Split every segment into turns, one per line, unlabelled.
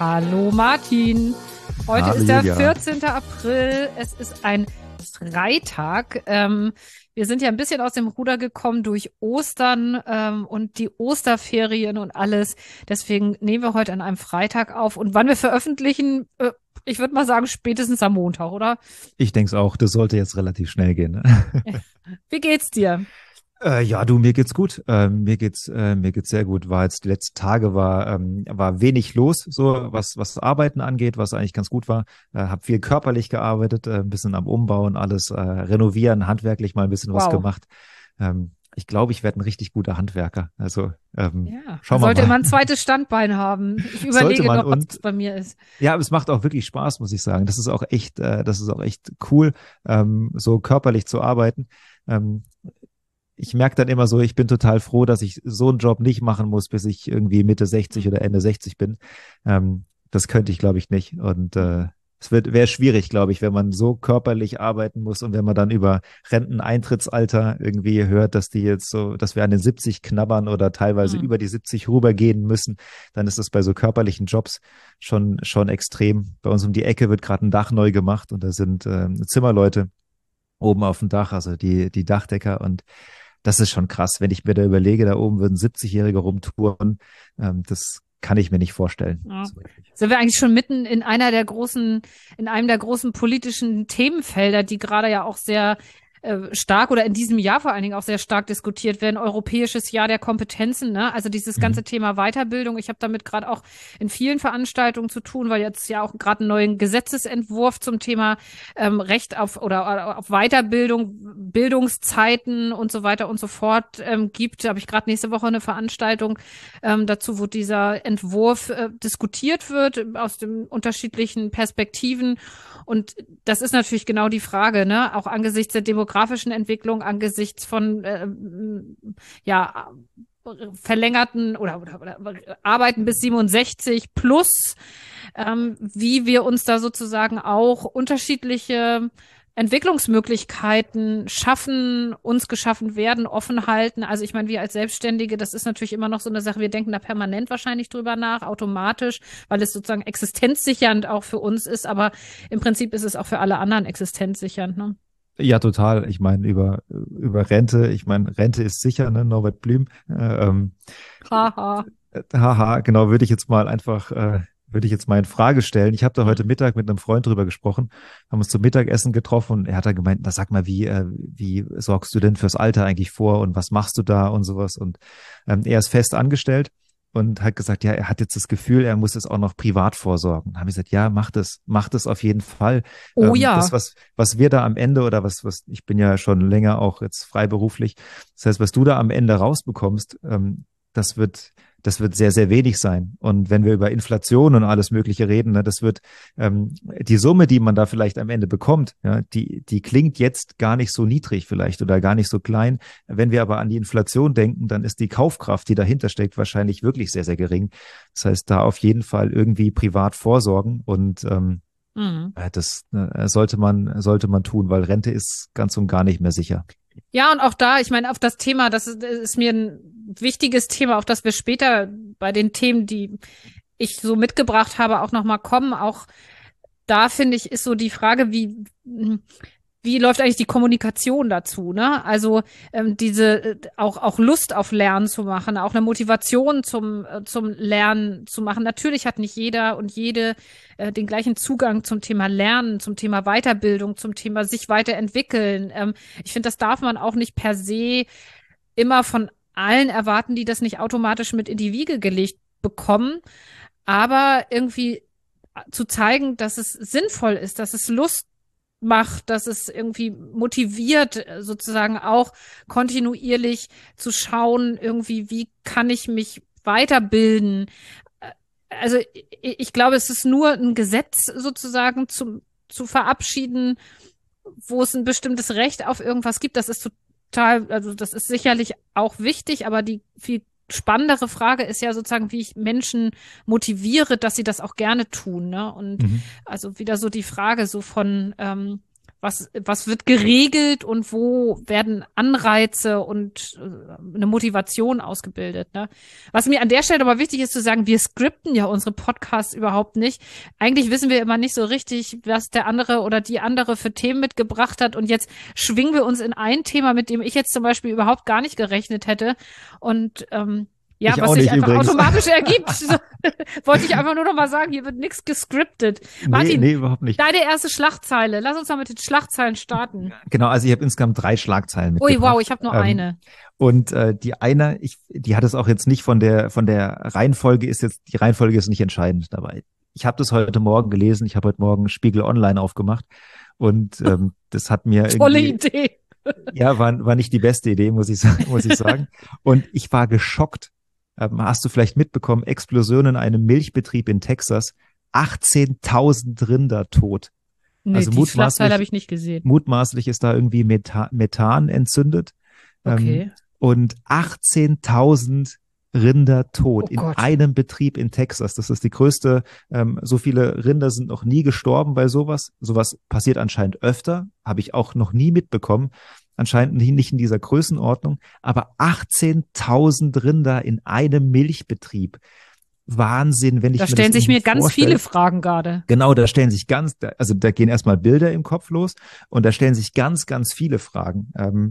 Hallo Martin, heute
Hallo
ist der
Julia.
14. April, es ist ein Freitag. Wir sind ja ein bisschen aus dem Ruder gekommen durch Ostern und die Osterferien und alles. Deswegen nehmen wir heute an einem Freitag auf. Und wann wir veröffentlichen, ich würde mal sagen, spätestens am Montag, oder?
Ich denke es auch, das sollte jetzt relativ schnell gehen. Ne?
Wie geht's dir?
Ja, du, mir geht's gut. Mir geht's sehr gut. War jetzt die letzten Tage war wenig los, so was Arbeiten angeht, was eigentlich ganz gut war. Hab viel körperlich gearbeitet, ein bisschen am Umbauen, alles renovieren, handwerklich mal ein bisschen was
Wow.
gemacht. Ich glaube, ich werde ein richtig guter Handwerker. Also
Ja, man
schauen wir
sollte
mal.
immer ein zweites Standbein haben. Ich
Sollte
überlege
man
noch, ob es
und
bei mir ist.
ja, aber es macht auch wirklich Spaß, muss ich sagen. Das ist auch echt cool, so körperlich zu arbeiten. Ähm, Ich merke dann immer so, ich bin total froh, dass ich so einen Job nicht machen muss, bis ich irgendwie Mitte 60 oder Ende 60 bin. Das könnte ich, glaube ich, nicht. Und wäre schwierig, glaube ich, wenn man so körperlich arbeiten muss und wenn man dann über Renteneintrittsalter irgendwie hört, dass die jetzt so, dass wir an den 70 knabbern oder teilweise
Hm.
über die 70 rübergehen müssen, dann ist das bei so körperlichen Jobs schon extrem. Bei uns um die Ecke wird gerade ein Dach neu gemacht und da sind Zimmerleute oben auf dem Dach, also die Dachdecker und das ist schon krass, wenn ich mir da überlege, da oben würden 70-Jährige rumtouren. Das kann ich mir nicht vorstellen.
Ja.
So richtig.
Sind wir eigentlich schon mitten in in einem der großen politischen Themenfelder, die gerade ja auch sehr stark oder in diesem Jahr vor allen Dingen auch sehr stark diskutiert werden. Europäisches Jahr der Kompetenzen, ne? Also dieses ganze
Mhm.
Thema Weiterbildung. Ich habe damit gerade auch in vielen Veranstaltungen zu tun, weil jetzt ja auch gerade einen neuen Gesetzesentwurf zum Thema Recht auf oder auf Weiterbildung, Bildungszeiten und so weiter und so fort gibt. Da habe ich gerade nächste Woche eine Veranstaltung dazu, wo dieser Entwurf diskutiert wird aus den unterschiedlichen Perspektiven. Und das ist natürlich genau die Frage, ne? Auch angesichts der demografischen Entwicklung, angesichts von ja verlängerten oder Arbeiten bis 67 plus, wie wir uns da sozusagen auch unterschiedliche Entwicklungsmöglichkeiten schaffen, uns geschaffen werden, offen halten. Also ich meine, wir als Selbstständige, das ist natürlich immer noch so eine Sache, wir denken da permanent wahrscheinlich drüber nach, automatisch, weil es sozusagen existenzsichernd auch für uns ist, aber im Prinzip ist es auch für alle anderen existenzsichernd, ne?
Ja, total. Ich meine, über Rente, ich meine, Rente ist sicher, ne, Norbert Blüm.
Haha.
Haha, genau, würde ich jetzt mal in Frage stellen. Ich habe da heute Mittag mit einem Freund drüber gesprochen, haben uns zum Mittagessen getroffen und er hat da gemeint, na sag mal, wie sorgst du denn fürs Alter eigentlich vor und was machst du da und sowas? Und er ist fest angestellt und hat gesagt, ja, er hat jetzt das Gefühl, er muss jetzt auch noch privat vorsorgen. Da habe ich gesagt, ja, mach das auf jeden Fall.
Oh
Das,
ja.
was wir da am Ende oder ich bin ja schon länger auch jetzt freiberuflich, das heißt, was du da am Ende rausbekommst, das das wird sehr, sehr wenig sein. Und wenn wir über Inflation und alles Mögliche reden, ne, die Summe, die man da vielleicht am Ende bekommt, ja, die klingt jetzt gar nicht so niedrig vielleicht oder gar nicht so klein. Wenn wir aber an die Inflation denken, dann ist die Kaufkraft, die dahinter steckt, wahrscheinlich wirklich sehr, sehr gering. Das heißt, da auf jeden Fall irgendwie privat vorsorgen und
Mhm.
das sollte man tun, weil Rente ist ganz und gar nicht mehr sicher.
Ja, und auch da, ich meine, auf das Thema, ist mir ein wichtiges Thema, auf das wir später bei den Themen, die ich so mitgebracht habe, auch nochmal kommen. Auch da finde ich, ist so die Frage, wie läuft eigentlich die Kommunikation dazu, ne? Also auch Lust auf Lernen zu machen, auch eine Motivation zum Lernen zu machen. Natürlich hat nicht jeder und jede den gleichen Zugang zum Thema Lernen, zum Thema Weiterbildung, zum Thema sich weiterentwickeln. Ich finde, das darf man auch nicht per se immer von allen erwarten, die das nicht automatisch mit in die Wiege gelegt bekommen. Aber irgendwie zu zeigen, dass es sinnvoll ist, dass es Lust macht, dass es irgendwie motiviert, sozusagen auch kontinuierlich zu schauen, irgendwie, wie kann ich mich weiterbilden. Also ich glaube, es ist nur ein Gesetz sozusagen zu verabschieden, wo es ein bestimmtes Recht auf irgendwas gibt. Das ist total, also das ist sicherlich auch wichtig, aber die viel spannendere Frage ist ja sozusagen, wie ich Menschen motiviere, dass sie das auch gerne tun, ne? Und
Mhm.
also wieder so die Frage so von, was wird geregelt und wo werden Anreize und eine Motivation ausgebildet, ne? Was mir an der Stelle aber wichtig ist zu sagen, wir skripten ja unsere Podcasts überhaupt nicht. Eigentlich wissen wir immer nicht so richtig, was der andere oder die andere für Themen mitgebracht hat. Und jetzt schwingen wir uns in ein Thema, mit dem ich jetzt zum Beispiel überhaupt gar nicht gerechnet hätte. Und ja,
Ich
was
auch
sich
nicht
einfach
übrigens.
automatisch ergibt. So, wollte ich einfach nur noch mal sagen, hier wird nichts gescriptet. Martin,
Nee, überhaupt nicht.
deine erste Schlagzeile. Lass uns mal mit den Schlagzeilen starten.
Genau, also ich habe insgesamt 3 Schlagzeilen
Ui, wow,
mitgebracht.
ich habe nur eine.
Und die eine, die hat es auch jetzt nicht von der Reihenfolge die Reihenfolge ist nicht entscheidend dabei. Ich habe das heute Morgen gelesen, ich habe heute Morgen Spiegel Online aufgemacht und das hat mir
Tolle
irgendwie,
Idee.
ja, war nicht die beste Idee, muss ich sagen. Und ich war geschockt. Hast du vielleicht mitbekommen, Explosion in einem Milchbetrieb in Texas, 18.000 Rinder tot.
Nee,
Also
die Schlagzeile habe ich nicht gesehen.
mutmaßlich ist da irgendwie Methan entzündet.
Okay.
Und 18.000 Rinder tot
Oh
in
Gott.
einem Betrieb in Texas. Das ist die größte, so viele Rinder sind noch nie gestorben bei sowas. Sowas passiert anscheinend öfter, habe ich auch noch nie mitbekommen. Anscheinend nicht in dieser Größenordnung, aber 18.000 Rinder in einem Milchbetrieb. Wahnsinn, wenn ich
Da
mir
stellen
das
sich mir
irgendwie
ganz
vorstelle.
viele Fragen gerade.
Genau, da gehen erstmal Bilder im Kopf los und da stellen sich ganz, ganz viele Fragen.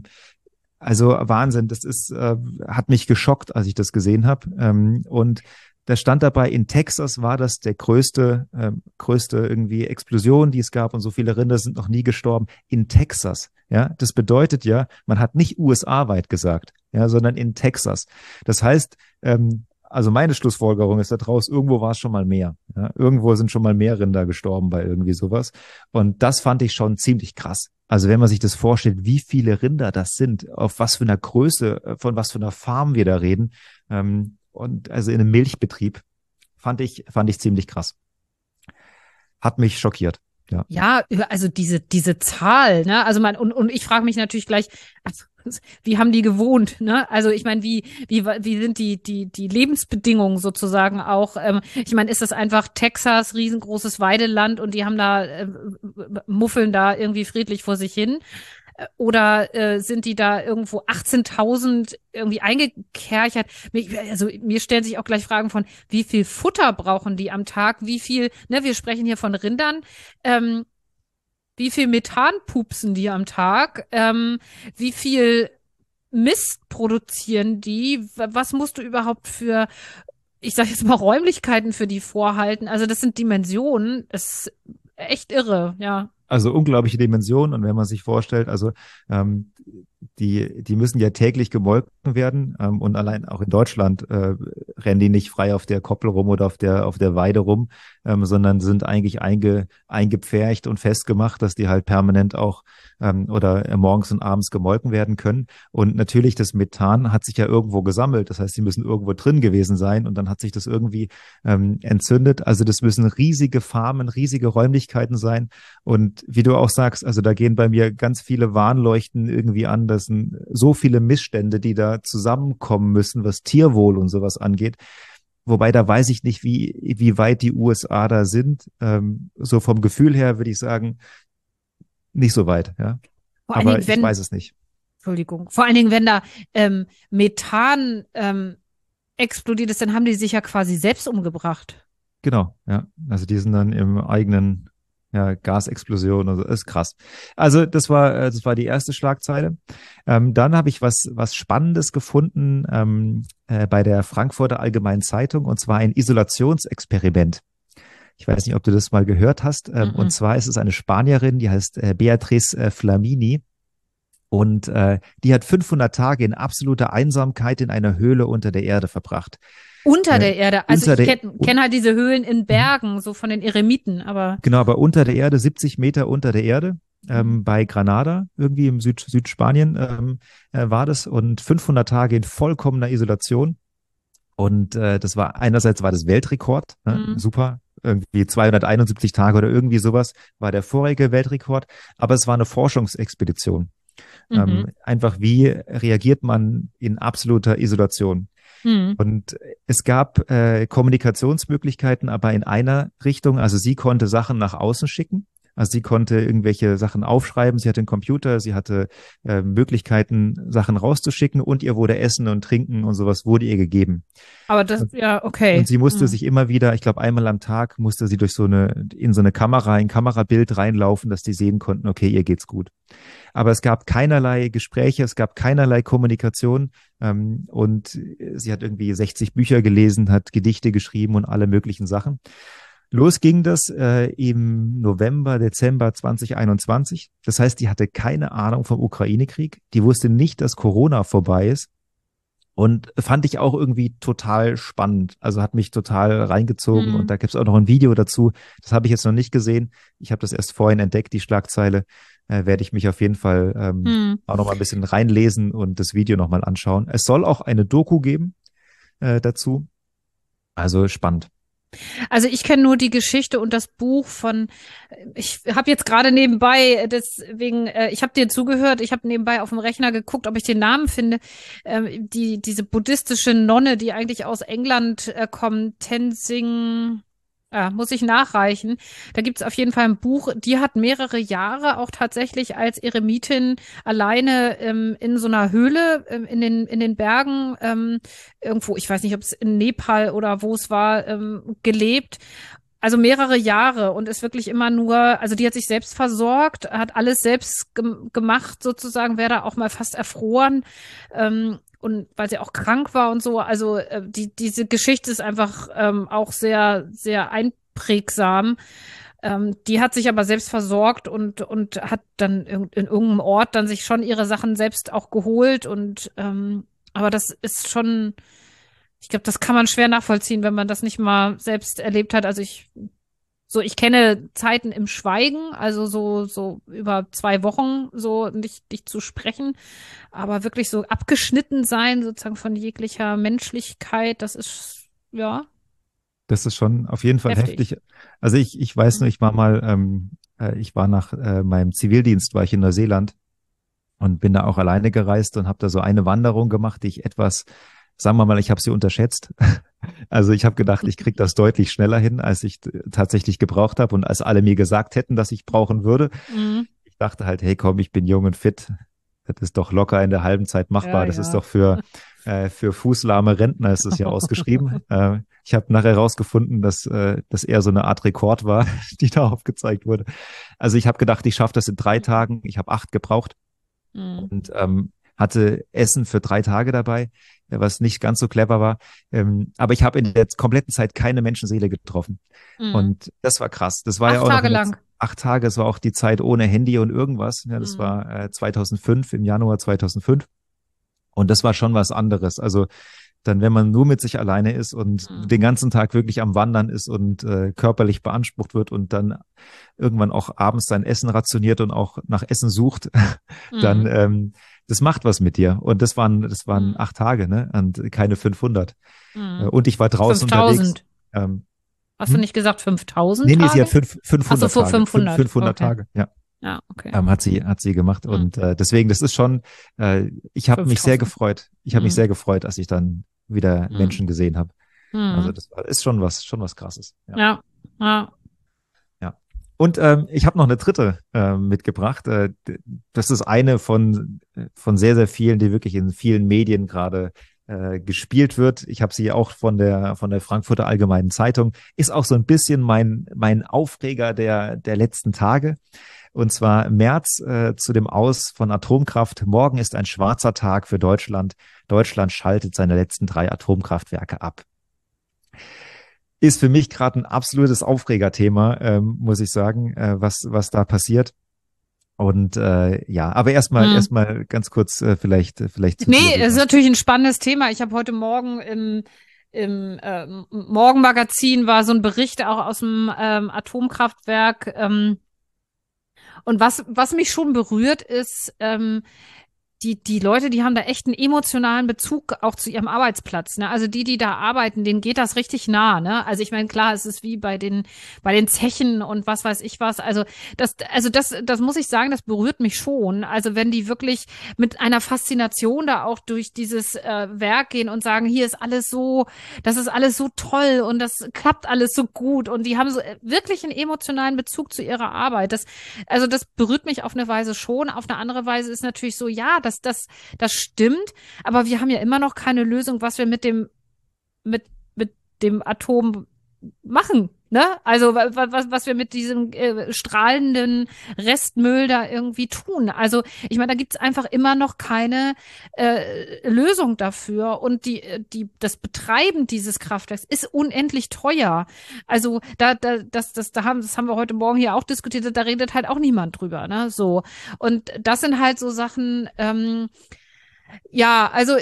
Also Wahnsinn, hat mich geschockt, als ich das gesehen habe. Und da stand dabei, in Texas war das der größte irgendwie Explosion, die es gab und so viele Rinder sind noch nie gestorben. In Texas, ja, das bedeutet ja, man hat nicht USA-weit gesagt, ja, sondern in Texas. Das heißt, also meine Schlussfolgerung ist daraus, irgendwo war es schon mal mehr. Ja? Irgendwo sind schon mal mehr Rinder gestorben bei irgendwie sowas. Und das fand ich schon ziemlich krass. Also wenn man sich das vorstellt, wie viele Rinder das sind, auf was für einer Größe, von was für einer Farm wir da reden. Und also in einem Milchbetrieb fand ich ziemlich krass. Hat mich schockiert. Ja.
Ja, also diese Zahl, ne? Also und ich frage mich natürlich gleich, also, wie haben die gewohnt, ne? Also ich meine, wie sind die Lebensbedingungen sozusagen auch? Ich meine, ist das einfach Texas, riesengroßes Weideland und die haben da muffeln da irgendwie friedlich vor sich hin? Oder sind die da irgendwo 18.000 irgendwie eingekerchert? Also mir stellen sich auch gleich Fragen von, wie viel Futter brauchen die am Tag? Wie viel, ne, wir sprechen hier von Rindern, wie viel Methan pupsen die am Tag? Wie viel Mist produzieren die? Was musst du überhaupt für, ich sag jetzt mal, Räumlichkeiten für die vorhalten? Also das sind Dimensionen, das ist echt irre, ja.
Also unglaubliche Dimensionen. Und wenn man sich vorstellt, also die müssen ja täglich gemolken werden. Und allein auch in Deutschland rennen die nicht frei auf der Koppel rum oder auf der Weide rum, sondern sind eigentlich eingepfercht und festgemacht, dass die halt permanent auch oder morgens und abends gemolken werden können. Und natürlich das Methan hat sich ja irgendwo gesammelt. Das heißt, die müssen irgendwo drin gewesen sein und dann hat sich das irgendwie entzündet. Also das müssen riesige Farmen, riesige Räumlichkeiten sein. Und wie du auch sagst, also da gehen bei mir ganz viele Warnleuchten irgendwie an. Das sind so viele Missstände, die da zusammenkommen müssen, was Tierwohl und sowas angeht. Wobei da weiß ich nicht, wie weit die USA da sind. So vom Gefühl her würde ich sagen, nicht so weit, ja.
Vor allen
Aber
Dingen,
ich weiß es nicht.
Entschuldigung, vor allen Dingen, wenn da Methan explodiert ist, dann haben die sich ja quasi selbst umgebracht.
Genau, ja. Also die sind dann im eigenen Gasexplosion, also ist krass. Also das war die erste Schlagzeile. Dann habe ich was Spannendes gefunden bei der Frankfurter Allgemeinen Zeitung und zwar ein Isolationsexperiment. Ich weiß nicht, ob du das mal gehört hast. Und zwar ist es eine Spanierin, die heißt Beatriz Flamini. Und die hat 500 Tage in absoluter Einsamkeit in einer Höhle unter der Erde verbracht.
Unter der Erde. Also ich kenne halt diese Höhlen in Bergen, so von den Eremiten, aber.
Genau, aber unter der Erde, 70 Meter unter der Erde, bei Granada, irgendwie im Südspanien war das. Und 500 Tage in vollkommener Isolation. Und einerseits war das Weltrekord, super. Irgendwie 271 Tage oder irgendwie sowas war der vorherige Weltrekord. Aber es war eine Forschungsexpedition. Einfach, wie reagiert man in absoluter Isolation? Und es gab Kommunikationsmöglichkeiten, aber in einer Richtung. Also sie konnte Sachen nach außen schicken Also sie konnte irgendwelche Sachen aufschreiben, sie hatte einen Computer, sie hatte Möglichkeiten, Sachen rauszuschicken und ihr wurde Essen und Trinken und sowas wurde ihr gegeben.
Aber das, ja,
Und
okay.
sie musste sich immer wieder, ich glaube einmal am Tag, musste sie in so eine Kamera, ein Kamerabild reinlaufen, dass die sehen konnten, okay, ihr geht's gut. Aber es gab keinerlei Gespräche, es gab keinerlei Kommunikation. Und sie hat irgendwie 60 Bücher gelesen, hat Gedichte geschrieben und alle möglichen Sachen. Los ging das im November, Dezember 2021. Das heißt, die hatte keine Ahnung vom Ukraine-Krieg. Die wusste nicht, dass Corona vorbei ist. Und fand ich auch irgendwie total spannend. Also hat mich total reingezogen. Und
Hm.
da gibt's auch noch ein Video dazu. Das habe ich jetzt noch nicht gesehen. Ich habe das erst vorhin entdeckt, die Schlagzeile. Werde ich mich auf jeden Fall
Hm.
auch noch mal ein bisschen reinlesen und das Video noch mal anschauen. Es soll auch eine Doku geben dazu. Also spannend.
Also ich kenne nur die Geschichte und das Buch von, ich habe jetzt gerade nebenbei, deswegen, ich habe dir zugehört, ich habe nebenbei auf dem Rechner geguckt, ob ich den Namen finde. Diese buddhistische Nonne, die eigentlich aus England kommt, Tenzing, muss ich nachreichen. Da gibt's auf jeden Fall ein Buch, die hat mehrere Jahre auch tatsächlich als Eremitin alleine in so einer Höhle in den Bergen irgendwo, ich weiß nicht, ob es in Nepal oder wo es war, gelebt. Also mehrere Jahre und ist wirklich immer nur, also die hat sich selbst versorgt, hat alles selbst gemacht sozusagen, wäre da auch mal fast erfroren. Und weil sie auch krank war und so, also diese Geschichte ist einfach auch sehr, sehr einprägsam. Die hat sich aber selbst versorgt und hat dann in irgendeinem Ort dann sich schon ihre Sachen selbst auch geholt und aber das ist schon, ich glaube, das kann man schwer nachvollziehen, wenn man das nicht mal selbst erlebt hat. Also ich kenne Zeiten im Schweigen, also so über 2 Wochen so nicht zu sprechen, aber wirklich so abgeschnitten sein, sozusagen von jeglicher Menschlichkeit, das ist, ja,
Das ist schon auf jeden Fall
heftig.
heftig. Also ich weiß nur, ich war nach meinem Zivildienst, war ich in Neuseeland und bin da auch alleine gereist und habe da so eine Wanderung gemacht, die ich etwas, sagen wir mal, ich habe sie unterschätzt. Also ich habe gedacht, ich kriege das deutlich schneller hin, als ich tatsächlich gebraucht habe und als alle mir gesagt hätten, dass ich brauchen würde.
Mhm.
Ich dachte halt, hey komm, ich bin jung und fit. Das ist doch locker in der halben Zeit
Ja,
machbar. Das ist
ja.
doch für fußlahme Rentner ist es ja ausgeschrieben. Ich habe nachher herausgefunden, dass das eher so eine Art Rekord war, die da aufgezeigt wurde. Also ich habe gedacht, ich schaffe das in 3 Tagen. Ich habe 8 gebraucht
Mhm.
und hatte Essen für 3 Tage dabei, was nicht ganz so clever war. Aber ich habe in der kompletten Zeit keine Menschenseele getroffen.
Mhm.
Und das war krass. Das war ja
Acht
auch noch
Tage
in der
lang.
8 Tage. Es war auch die Zeit ohne Handy und irgendwas. Ja, das
Mhm.
war 2005, im Januar 2005. Und das war schon was anderes. Also dann, wenn man nur mit sich alleine ist und
Mhm.
den ganzen Tag wirklich am Wandern ist und körperlich beansprucht wird und dann irgendwann auch abends sein Essen rationiert und auch nach Essen sucht, dann
Mhm.
das macht was mit dir. Und das waren
Mhm.
8 Tage, ne? Und keine 500.
Mhm.
Und ich war draußen unterwegs.
5000.
Ähm,
Hast du
hm?
nicht gesagt 5000
Nee, sie hat
Tage?
fünf,
Ach so,
500
vor
Tage.
500.
500
Okay.
Tage, ja.
Ja, okay.
Hat sie gemacht.
Mhm.
Und deswegen, das ist schon, ich habe mich sehr
5000.
gefreut. Ich habe mich
Mhm.
sehr gefreut, als ich dann wieder
Mhm.
Menschen gesehen habe. Also
Mhm.
ist schon was Krasses. Ja.
Ja, ja.
Ja. Und ich habe noch eine dritte mitgebracht. Das ist eine von sehr, sehr vielen, die wirklich in vielen Medien gerade gespielt wird. Ich habe sie auch von der Frankfurter Allgemeinen Zeitung. Ist auch so ein bisschen mein Aufreger der letzten Tage. Und zwar März zu dem Aus von Atomkraft. Morgen ist ein schwarzer Tag für Deutschland. Deutschland schaltet seine letzten 3 Atomkraftwerke ab. Ist für mich gerade ein absolutes Aufregerthema, muss ich sagen, was da passiert. Und ja, aber
Mhm.
erstmal ganz kurz vielleicht zu dir,
Nee, es ist
Susanne.
natürlich ein spannendes Thema. Ich habe heute Morgen im Morgenmagazin war so ein Bericht auch aus dem Atomkraftwerk. Und was mich schon berührt, ist, die Leute, die haben da echt einen emotionalen Bezug auch zu ihrem Arbeitsplatz, ne? Also die da arbeiten, denen geht das richtig nah, ne? Also ich meine, klar, es ist wie bei den Zechen und was weiß ich was. Also das muss ich sagen, das berührt mich schon. Also wenn die wirklich mit einer Faszination da auch durch dieses Werk gehen und sagen, hier ist alles so, das ist alles so toll und das klappt alles so gut und die haben so wirklich einen emotionalen Bezug zu ihrer Arbeit. Das berührt mich auf eine Weise schon. Auf eine andere Weise ist natürlich so, ja, das stimmt, aber wir haben ja immer noch keine Lösung, was wir mit dem Atom machen, ne? Also was wir mit diesem strahlenden Restmüll da irgendwie tun. Also ich meine, da gibt's einfach immer noch keine Lösung dafür und das Betreiben dieses Kraftwerks ist unendlich teuer. Also das haben wir heute Morgen hier auch diskutiert, da redet halt auch niemand drüber, ne? So. Und das sind halt so Sachen, ja, also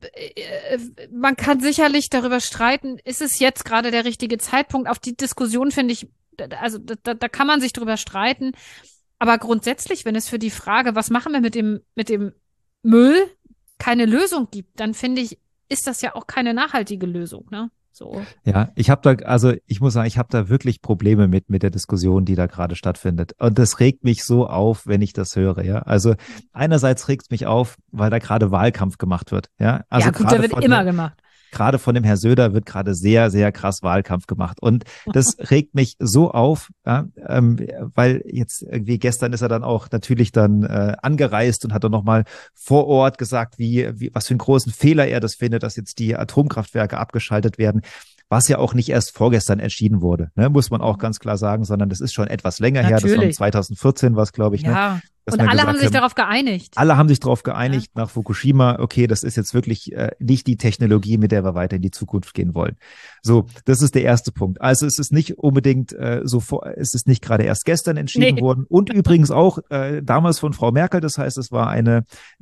man kann sicherlich darüber streiten, ist es jetzt gerade der richtige Zeitpunkt? Auf die Diskussion finde ich, also da kann man sich drüber streiten. Aber grundsätzlich, wenn es für die Frage, was machen wir mit dem Müll, keine Lösung gibt, dann finde ich, ist das ja auch keine nachhaltige Lösung, ne? So.
Ja, ich muss sagen, ich habe da wirklich Probleme mit der Diskussion, die da gerade stattfindet. Und das regt mich so auf, wenn ich das höre, ja. Also einerseits regt es mich auf, weil da gerade Wahlkampf gemacht wird, ja. Also
Ja, gut, der wird immer gemacht.
Gerade von dem Herr Söder wird gerade sehr, sehr krass Wahlkampf gemacht. Und das regt mich so auf, ja, weil jetzt irgendwie gestern ist er dann auch natürlich dann angereist und hat dann nochmal vor Ort gesagt, was für einen großen Fehler er das findet, dass jetzt die Atomkraftwerke abgeschaltet werden. Was ja auch nicht erst vorgestern entschieden wurde, ne, muss man auch ganz klar sagen, sondern das ist schon etwas länger her. Das war 2014, was glaube ich.
Ja.
Ne,
und alle haben sich darauf geeinigt.
Alle haben sich darauf geeinigt nach Fukushima, okay, das ist jetzt wirklich nicht die Technologie, mit der wir weiter in die Zukunft gehen wollen. So, das ist der erste Punkt. Also es ist nicht unbedingt es ist nicht gerade erst gestern entschieden worden und übrigens auch damals von Frau Merkel. Das heißt, es war eine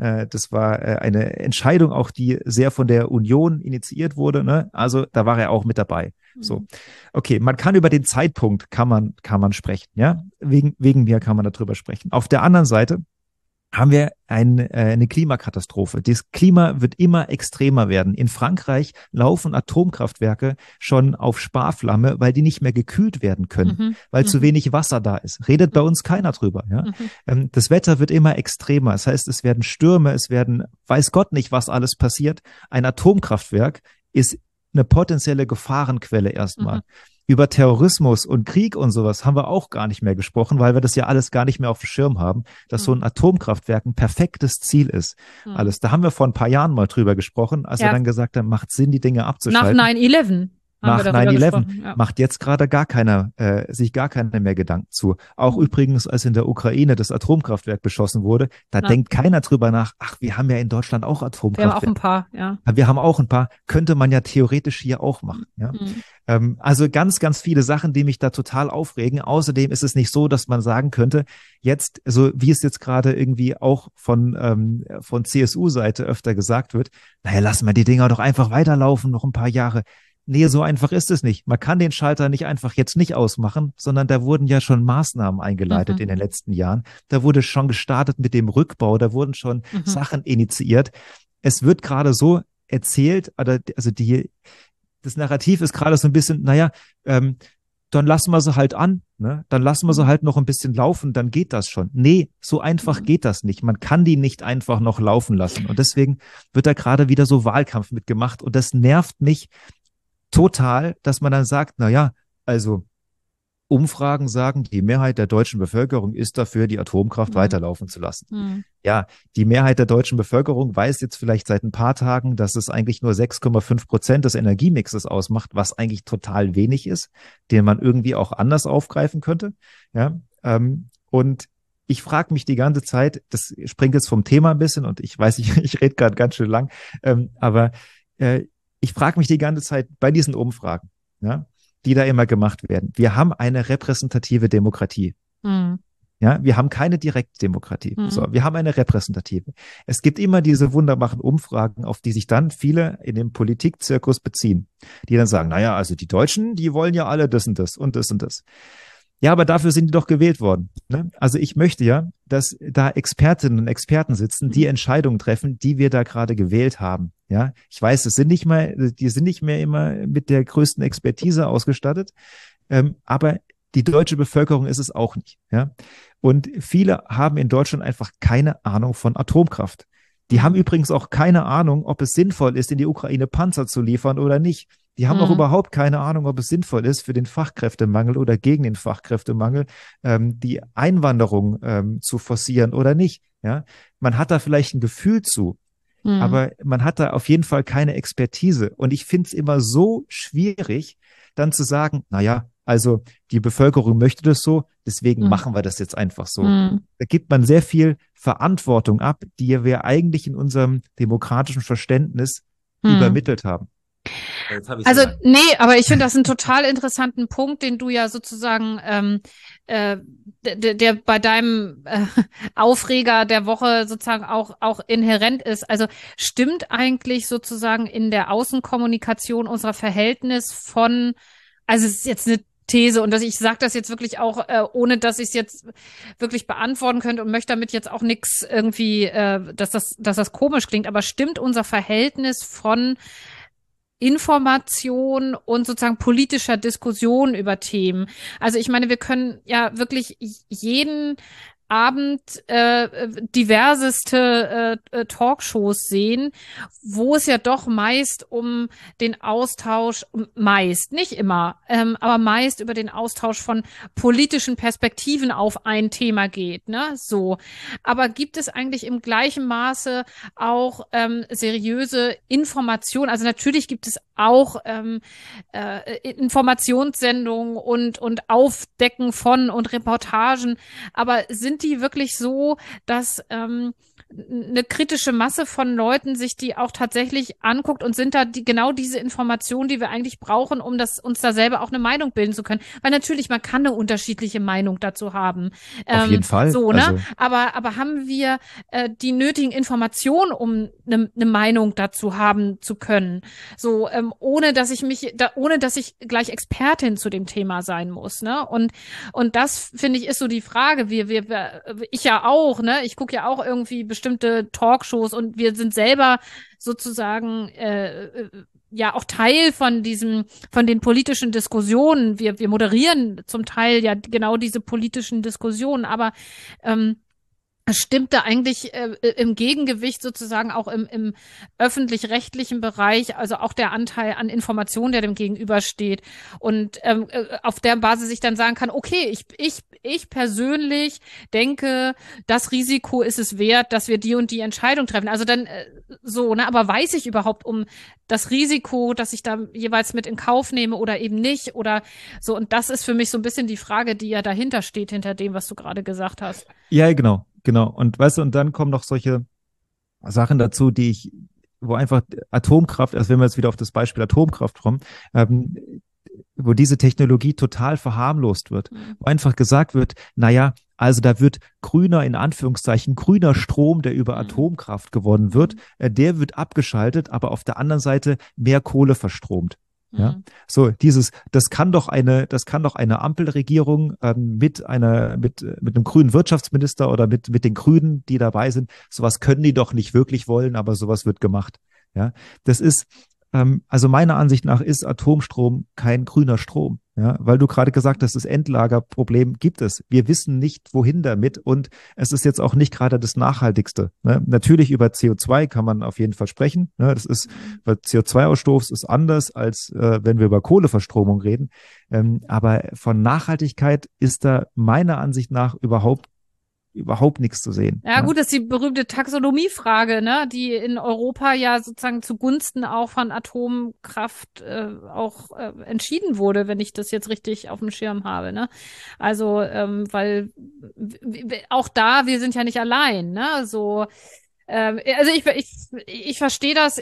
Entscheidung auch, die sehr von der Union initiiert wurde. Ne? Also da war er auch mit dabei. So, okay, man kann über den Zeitpunkt kann man sprechen, ja, wegen mir kann man darüber sprechen. Auf der anderen Seite haben wir eine Klimakatastrophe. Das Klima wird immer extremer werden. In Frankreich laufen Atomkraftwerke schon auf Sparflamme, weil die nicht mehr gekühlt werden können, weil zu wenig Wasser da ist. Redet bei uns keiner drüber. Ja? Das Wetter wird immer extremer. Das heißt, es werden Stürme, es werden, weiß Gott nicht, was alles passiert. Ein Atomkraftwerk ist eine potenzielle Gefahrenquelle erstmal. Über Terrorismus und Krieg und sowas haben wir auch gar nicht mehr gesprochen, weil wir das ja alles gar nicht mehr auf dem Schirm haben, dass so ein Atomkraftwerk ein perfektes Ziel ist. Alles. Da haben wir vor ein paar Jahren mal drüber gesprochen, als wir dann gesagt haben, macht Sinn, die Dinge abzuschalten.
Nach 9/11.
Nach 9/11 macht jetzt gerade sich gar keiner mehr Gedanken zu. Auch übrigens, als in der Ukraine das Atomkraftwerk beschossen wurde, da denkt keiner drüber nach, ach, wir haben ja in Deutschland auch Atomkraftwerke.
Wir haben auch ein paar, ja.
Wir haben auch ein paar, könnte man ja theoretisch hier auch machen. Ja? Also ganz, ganz viele Sachen, die mich da total aufregen. Außerdem ist es nicht so, dass man sagen könnte, jetzt, so wie es jetzt gerade irgendwie auch von CSU-Seite öfter gesagt wird, naja, lassen wir die Dinger doch einfach weiterlaufen, noch ein paar Jahre. Nee, so einfach ist es nicht. Man kann den Schalter nicht einfach jetzt nicht ausmachen, sondern da wurden ja schon Maßnahmen eingeleitet in den letzten Jahren. Da wurde schon gestartet mit dem Rückbau, da wurden schon Sachen initiiert. Es wird gerade so erzählt, also das Narrativ ist gerade so ein bisschen, naja, dann lassen wir sie halt an, ne? Dann lassen wir sie halt noch ein bisschen laufen, dann geht das schon. Nee, so einfach geht das nicht. Man kann die nicht einfach noch laufen lassen. Und deswegen wird da gerade wieder so Wahlkampf mitgemacht. Und das nervt mich total, dass man dann sagt, na ja, also Umfragen sagen, die Mehrheit der deutschen Bevölkerung ist dafür, die Atomkraft weiterlaufen zu lassen. Ja, die Mehrheit der deutschen Bevölkerung weiß jetzt vielleicht seit ein paar Tagen, dass es eigentlich nur 6,5% des Energiemixes ausmacht, was eigentlich total wenig ist, den man irgendwie auch anders aufgreifen könnte. Ja, und ich frage mich die ganze Zeit, das springt jetzt vom Thema ein bisschen und ich weiß, ich rede gerade ganz schön lang, aber ich frage mich die ganze Zeit bei diesen Umfragen, ja, die da immer gemacht werden. Wir haben eine repräsentative Demokratie. Ja, wir haben keine Direktdemokratie. So, wir haben eine repräsentative. Es gibt immer diese wunderbaren Umfragen, auf die sich dann viele in dem Politikzirkus beziehen, die dann sagen, naja, also die Deutschen, die wollen ja alle das und das und das und das. Ja, aber dafür sind die doch gewählt worden. Ne? Also ich möchte ja, dass da Expertinnen und Experten sitzen, die Entscheidungen treffen, die wir da gerade gewählt haben. Ja, ich weiß, die sind nicht mehr immer mit der größten Expertise ausgestattet, aber die deutsche Bevölkerung ist es auch nicht. Ja, und viele haben in Deutschland einfach keine Ahnung von Atomkraft. Die haben übrigens auch keine Ahnung, ob es sinnvoll ist, in die Ukraine Panzer zu liefern oder nicht. Die haben auch überhaupt keine Ahnung, ob es sinnvoll ist, für den Fachkräftemangel oder gegen den Fachkräftemangel die Einwanderung zu forcieren oder nicht. Ja, man hat da vielleicht ein Gefühl zu, aber man hat da auf jeden Fall keine Expertise. Und ich finde es immer so schwierig, dann zu sagen, na ja, also die Bevölkerung möchte das so, deswegen machen wir das jetzt einfach so. Da gibt man sehr viel Verantwortung ab, die wir eigentlich in unserem demokratischen Verständnis übermittelt haben.
Also, nee, aber ich finde das einen total interessanten Punkt, den du ja sozusagen, der bei deinem Aufreger der Woche sozusagen auch inhärent ist. Also stimmt eigentlich sozusagen in der Außenkommunikation unser Verhältnis von, also es ist jetzt eine These und ich sage das jetzt wirklich auch, ohne dass ich es jetzt wirklich beantworten könnte und möchte damit jetzt auch nichts irgendwie, dass das komisch klingt, aber stimmt unser Verhältnis von Information und sozusagen politischer Diskussion über Themen. Also ich meine, wir können ja wirklich jeden Abend diverseste Talkshows sehen, wo es ja doch meist um den Austausch, meist, nicht immer, aber meist über den Austausch von politischen Perspektiven auf ein Thema geht, ne? So. Aber gibt es eigentlich im gleichen Maße auch seriöse Informationen? Also natürlich gibt es auch Informationssendungen und Aufdecken von und Reportagen, aber sind die wirklich so, dass eine kritische Masse von Leuten sich die auch tatsächlich anguckt und sind da genau diese Informationen, die wir eigentlich brauchen, um uns da selber auch eine Meinung bilden zu können? Weil natürlich, man kann eine unterschiedliche Meinung dazu haben.
Auf jeden Fall.
So, ne? Also, aber haben wir die nötigen Informationen, um eine Meinung dazu haben zu können? So, ohne dass ich gleich Expertin zu dem Thema sein muss, ne? Und das, finde ich, ist so die Frage. Ich ja auch, ne? Ich gucke ja auch irgendwie bestimmte Talkshows und wir sind selber sozusagen ja auch Teil von den politischen Diskussionen. Wir moderieren zum Teil ja genau diese politischen Diskussionen, aber stimmt da eigentlich im Gegengewicht sozusagen auch im öffentlich-rechtlichen Bereich, also auch der Anteil an Informationen, der dem gegenübersteht und auf der Basis ich dann sagen kann, okay, ich persönlich denke, das Risiko ist es wert, dass wir die und die Entscheidung treffen. Also dann so, ne, aber weiß ich überhaupt um das Risiko, dass ich da jeweils mit in Kauf nehme oder eben nicht oder so, und das ist für mich so ein bisschen die Frage, die ja dahinter steht, hinter dem, was du gerade gesagt hast.
Ja, genau. Genau. Und weißt du, und dann kommen noch solche Sachen dazu, wo einfach Atomkraft, also wenn wir jetzt wieder auf das Beispiel Atomkraft kommen, wo diese Technologie total verharmlost wird, wo einfach gesagt wird, naja, also da wird in Anführungszeichen, grüner Strom, der über Atomkraft gewonnen wird, der wird abgeschaltet, aber auf der anderen Seite mehr Kohle verstromt. Ja, so das kann doch eine Ampelregierung mit einem grünen Wirtschaftsminister oder mit den Grünen, die dabei sind, sowas können die doch nicht wirklich wollen, aber sowas wird gemacht. Ja, das ist also meiner Ansicht nach ist Atomstrom kein grüner Strom, ja, weil du gerade gesagt hast, das Endlagerproblem gibt es. Wir wissen nicht, wohin damit und es ist jetzt auch nicht gerade das Nachhaltigste. Ne? Natürlich über CO2 kann man auf jeden Fall sprechen. Ne? Das ist, weil CO2-Ausstoß ist anders, als wenn wir über Kohleverstromung reden. Aber von Nachhaltigkeit ist da meiner Ansicht nach überhaupt nichts zu sehen.
Ja, gut, das ist die berühmte Taxonomiefrage, ne, die in Europa ja sozusagen zugunsten auch von Atomkraft auch entschieden wurde, wenn ich das jetzt richtig auf dem Schirm habe, ne? Also, weil auch da, wir sind ja nicht allein, ne? So, also ich verstehe das,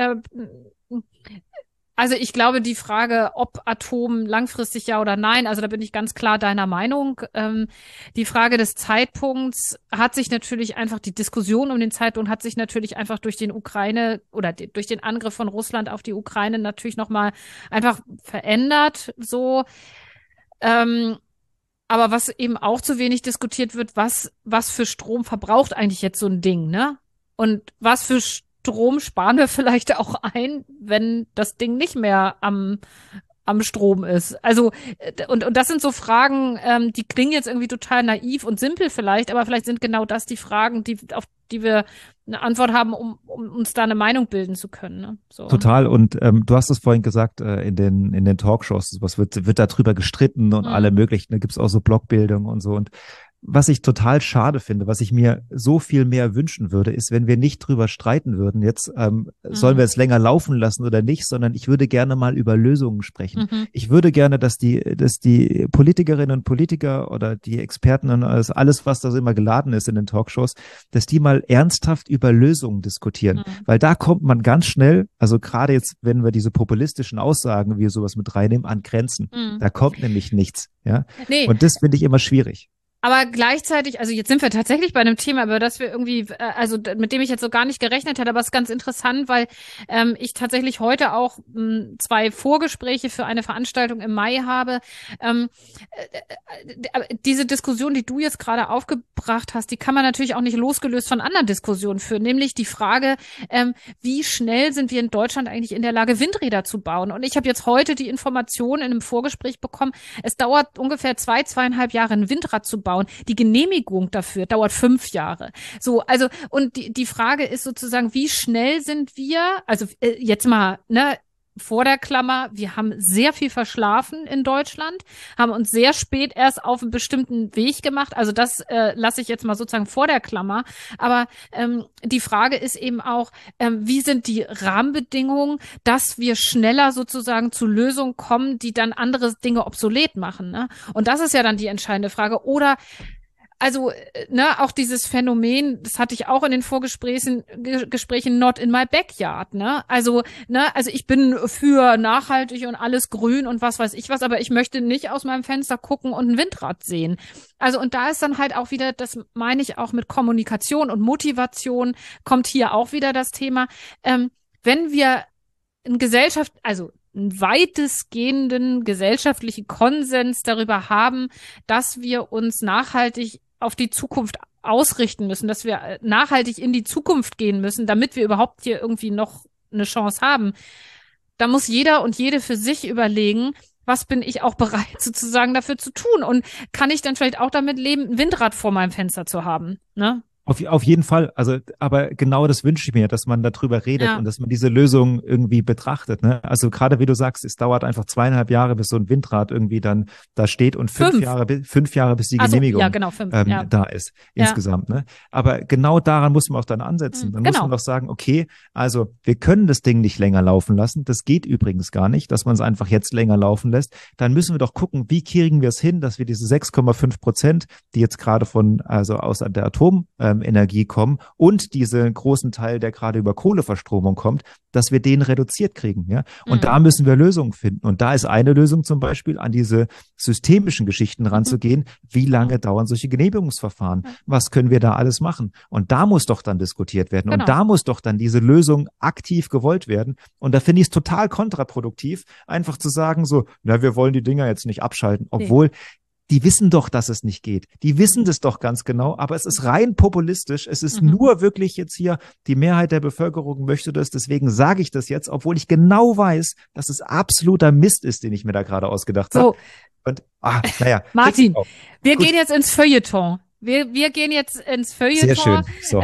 also ich glaube, die Frage, ob Atom langfristig ja oder nein, also da bin ich ganz klar deiner Meinung. Die Frage des Zeitpunkts hat sich natürlich einfach, die Diskussion um den Zeitpunkt hat sich natürlich einfach durch den durch den Angriff von Russland auf die Ukraine natürlich nochmal einfach verändert, so. Aber was eben auch zu wenig diskutiert wird, was für Strom verbraucht eigentlich jetzt so ein Ding, ne? Und was für Strom sparen wir vielleicht auch ein, wenn das Ding nicht mehr am Strom ist. Also, und das sind so Fragen, die klingen jetzt irgendwie total naiv und simpel vielleicht, aber vielleicht sind genau das die Fragen, auf die wir eine Antwort haben, um uns da eine Meinung bilden zu können. Ne? So.
Total. Und du hast es vorhin gesagt, in den Talkshows, was wird da drüber gestritten und alle möglichen, da gibt's auch so Blogbildung und so. Und was ich total schade finde, was ich mir so viel mehr wünschen würde, ist, wenn wir nicht drüber streiten würden, jetzt sollen wir es länger laufen lassen oder nicht, sondern ich würde gerne mal über Lösungen sprechen. Ich würde gerne, dass die Politikerinnen und Politiker oder die Experten und alles, was da so immer geladen ist in den Talkshows, dass die mal ernsthaft über Lösungen diskutieren. Weil da kommt man ganz schnell, also gerade jetzt, wenn wir diese populistischen Aussagen, wie sowas mit reinnehmen, an Grenzen. Da kommt nämlich nichts. Ja.
Nee.
Und das finde ich immer schwierig.
Aber gleichzeitig, also jetzt sind wir tatsächlich bei einem Thema, über das wir irgendwie, also mit dem ich jetzt so gar nicht gerechnet hätte, aber es ist ganz interessant, weil ich tatsächlich heute auch 2 Vorgespräche für eine Veranstaltung im Mai habe. Diese Diskussion, die du jetzt gerade aufgebracht hast, die kann man natürlich auch nicht losgelöst von anderen Diskussionen führen, nämlich die Frage, wie schnell sind wir in Deutschland eigentlich in der Lage, Windräder zu bauen? Und ich habe jetzt heute die Information in einem Vorgespräch bekommen, es dauert ungefähr 2,5 Jahre, ein Windrad zu bauen. Die Genehmigung dafür dauert 5 Jahre. So, also, und die Frage ist sozusagen, wie schnell sind wir, also jetzt mal, ne, vor der Klammer, wir haben sehr viel verschlafen in Deutschland, haben uns sehr spät erst auf einen bestimmten Weg gemacht. Also das lasse ich jetzt mal sozusagen vor der Klammer. Aber die Frage ist eben auch, wie sind die Rahmenbedingungen, dass wir schneller sozusagen zu Lösungen kommen, die dann andere Dinge obsolet machen. Ne? Und das ist ja dann die entscheidende Frage. Oder also, ne, auch dieses Phänomen, das hatte ich auch in den Vorgesprächen, not in my backyard, ne? Also ich bin für nachhaltig und alles grün und was weiß ich was, aber ich möchte nicht aus meinem Fenster gucken und ein Windrad sehen. Also, und da ist dann halt auch wieder, das meine ich auch mit Kommunikation und Motivation, kommt hier auch wieder das Thema, wenn wir in Gesellschaft, also einen weitestgehenden gesellschaftlichen Konsens darüber haben, dass wir uns nachhaltig auf die Zukunft ausrichten müssen, dass wir nachhaltig in die Zukunft gehen müssen, damit wir überhaupt hier irgendwie noch eine Chance haben. Da muss jeder und jede für sich überlegen, was bin ich auch bereit sozusagen dafür zu tun? Und kann ich dann vielleicht auch damit leben, ein Windrad vor meinem Fenster zu haben, ne?
Auf jeden Fall. Also, aber genau das wünsche ich mir, dass man darüber redet und dass man diese Lösung irgendwie betrachtet. Ne? Also gerade wie du sagst, es dauert einfach 2,5 Jahre, bis so ein Windrad irgendwie dann da steht und 5 Jahre, bis die Genehmigung da ist insgesamt. Ne? Aber genau daran muss man auch dann ansetzen. Dann muss man doch sagen, okay, also wir können das Ding nicht länger laufen lassen. Das geht übrigens gar nicht, dass man es einfach jetzt länger laufen lässt. Dann müssen wir doch gucken, wie kriegen wir es hin, dass wir diese 6,5%, die jetzt gerade aus der Atomenergie kommen und diesen großen Teil, der gerade über Kohleverstromung kommt, dass wir den reduziert kriegen. Ja? Und da müssen wir Lösungen finden. Und da ist eine Lösung zum Beispiel, an diese systemischen Geschichten ranzugehen. Wie lange dauern solche Genehmigungsverfahren? Was können wir da alles machen? Und da muss doch dann diskutiert werden. Und da muss doch dann diese Lösung aktiv gewollt werden. Und da finde ich es total kontraproduktiv, einfach zu sagen so, na, wir wollen die Dinger jetzt nicht abschalten, obwohl die wissen doch, dass es nicht geht. Die wissen das doch ganz genau, aber es ist rein populistisch. Es ist nur wirklich jetzt hier, die Mehrheit der Bevölkerung möchte das, deswegen sage ich das jetzt, obwohl ich genau weiß, dass es absoluter Mist ist, den ich mir da gerade ausgedacht habe. Und, naja.
Martin, wir gehen jetzt ins Feuilleton. Wir gehen jetzt ins Feuilleton.
Sehr schön. So.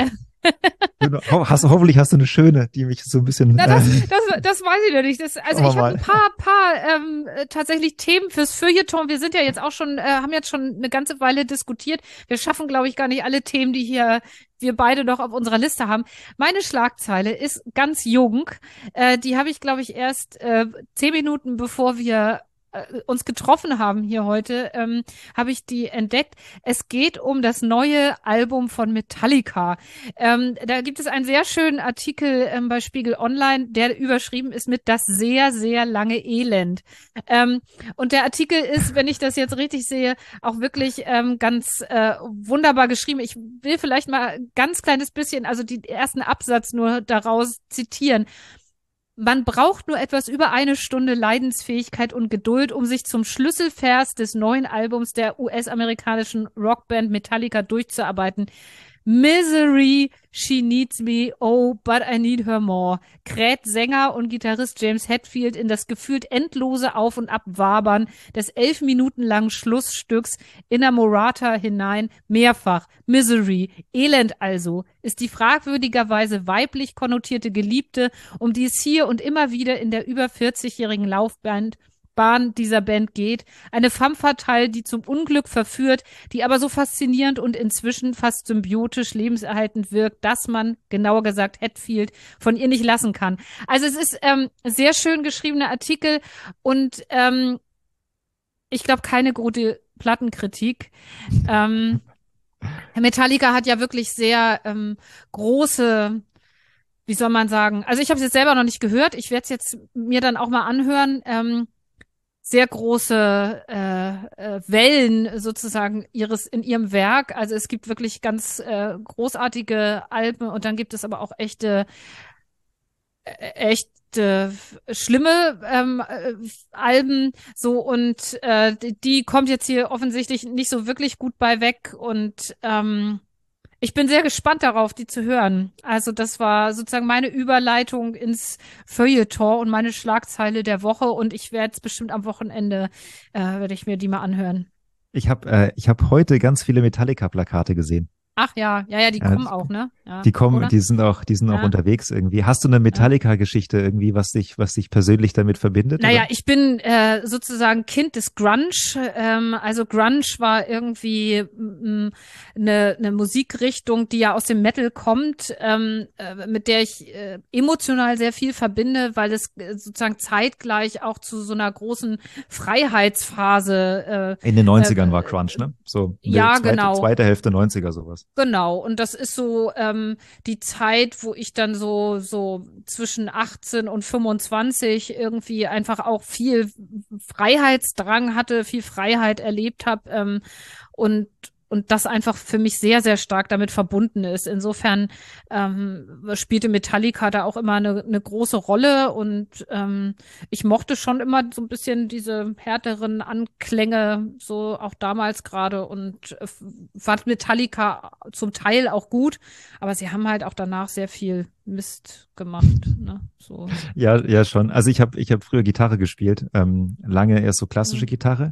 Hoffentlich hast du eine schöne, die mich so ein bisschen.
Na, das weiß ich noch nicht. Also ich habe ein paar tatsächlich Themen fürs Feuilleton. Wir sind ja jetzt auch schon, haben jetzt schon eine ganze Weile diskutiert. Wir schaffen, glaube ich, gar nicht alle Themen, die hier wir beide noch auf unserer Liste haben. Meine Schlagzeile ist ganz jung. Die habe ich, glaube ich, erst 10 Minuten bevor wir uns getroffen haben hier heute, habe ich die entdeckt. Es geht um das neue Album von Metallica. Da gibt es einen sehr schönen Artikel bei Spiegel Online, der überschrieben ist mit "Das sehr, sehr lange Elend". Und der Artikel ist, wenn ich das jetzt richtig sehe, auch wirklich ganz wunderbar geschrieben. Ich will vielleicht mal ein ganz kleines bisschen, also den ersten Absatz nur daraus zitieren. Man braucht nur etwas über eine Stunde Leidensfähigkeit und Geduld, um sich zum Schlüsselvers des neuen Albums der US-amerikanischen Rockband Metallica durchzuarbeiten. Misery, she needs me, oh, but I need her more. Kräht Sänger und Gitarrist James Hetfield in das gefühlt endlose Auf- und Abwabern des 11 Minuten langen Schlussstücks Inamorata hinein mehrfach. Misery, Elend also, ist die fragwürdigerweise weiblich konnotierte Geliebte, um die es hier und immer wieder in der über 40-jährigen Laufbahn dieser Band geht. Eine femme fatale, die zum Unglück verführt, die aber so faszinierend und inzwischen fast symbiotisch lebenserhaltend wirkt, dass man, genauer gesagt Hetfield, von ihr nicht lassen kann. Also es ist sehr schön geschriebener Artikel und ich glaube keine gute Plattenkritik. Metallica hat ja wirklich sehr große, wie soll man sagen, also ich habe es jetzt selber noch nicht gehört, ich werde es jetzt mir dann auch mal anhören, sehr große Wellen sozusagen in ihrem Werk. Also es gibt wirklich ganz großartige Alben und dann gibt es aber auch echte schlimme Alben so und die kommt jetzt hier offensichtlich nicht so wirklich gut bei weg und ich bin sehr gespannt darauf, die zu hören. Also das war sozusagen meine Überleitung ins Feuilleton und meine Schlagzeile der Woche und ich werde jetzt bestimmt am Wochenende, werde ich mir die mal anhören.
Ich hab heute ganz viele Metallica-Plakate gesehen.
Ach ja, ja, ja, die
Äh,
kommen auch, ne? Ja,
Die kommen,
oder?
die sind auch
Ja,
unterwegs irgendwie. Hast du eine
ja.
Metallica-Geschichte irgendwie, was dich persönlich damit verbindet,
Naja,
oder?
ich bin sozusagen Kind des Grunge. Also Grunge war irgendwie eine Musikrichtung, die ja aus dem Metal kommt, mit der ich emotional sehr viel verbinde, weil es sozusagen zeitgleich auch zu so einer großen Freiheitsphase
In den
äh,
Neunzigern war
äh,
Crunch, ne? So
ja, genau.
zweite Hälfte Neunziger sowas.
Genau, und das ist so die Zeit, wo ich dann so zwischen 18 und 25 irgendwie einfach auch viel Freiheitsdrang hatte, viel Freiheit erlebt habe und und das einfach für mich sehr, sehr stark damit verbunden ist. Insofern spielte Metallica da auch immer eine große Rolle und ich mochte schon immer so ein bisschen diese härteren Anklänge, so auch damals gerade und fand Metallica zum Teil auch gut, aber sie haben halt auch danach sehr viel Mist gemacht, ne? So.
Ja, ja schon. Also ich hab früher Gitarre gespielt, lange erst so klassische
Hm.
Gitarre,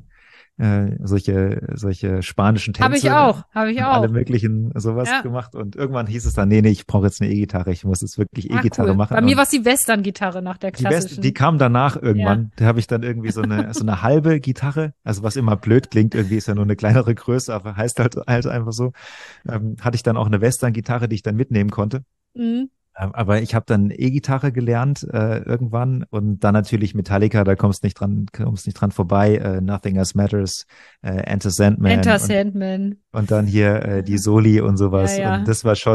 solche spanischen
Habe ich
Tänze
auch, habe ich
und alle
auch.
möglichen sowas
Ja.
gemacht. Und irgendwann hieß es dann, nee, ich brauche jetzt eine E-Gitarre, ich muss jetzt wirklich
Ah,
E-Gitarre
cool.
machen.
Bei mir
Und
war es die Western-Gitarre nach der
Die
klassischen.
kam danach
Ja.
irgendwann. Da habe ich dann irgendwie so eine halbe Gitarre, also was immer blöd klingt, irgendwie ist ja nur eine kleinere Größe, aber heißt halt einfach so. Hatte ich dann auch eine Western-Gitarre, die ich dann mitnehmen konnte.
Mhm.
Aber ich habe dann E-Gitarre gelernt irgendwann und dann natürlich Metallica, da kommst nicht dran vorbei. Nothing Else Matters, Enter Sandman
Enter Sandman.
und dann hier die Soli und
Ja,
sowas. Und
ja.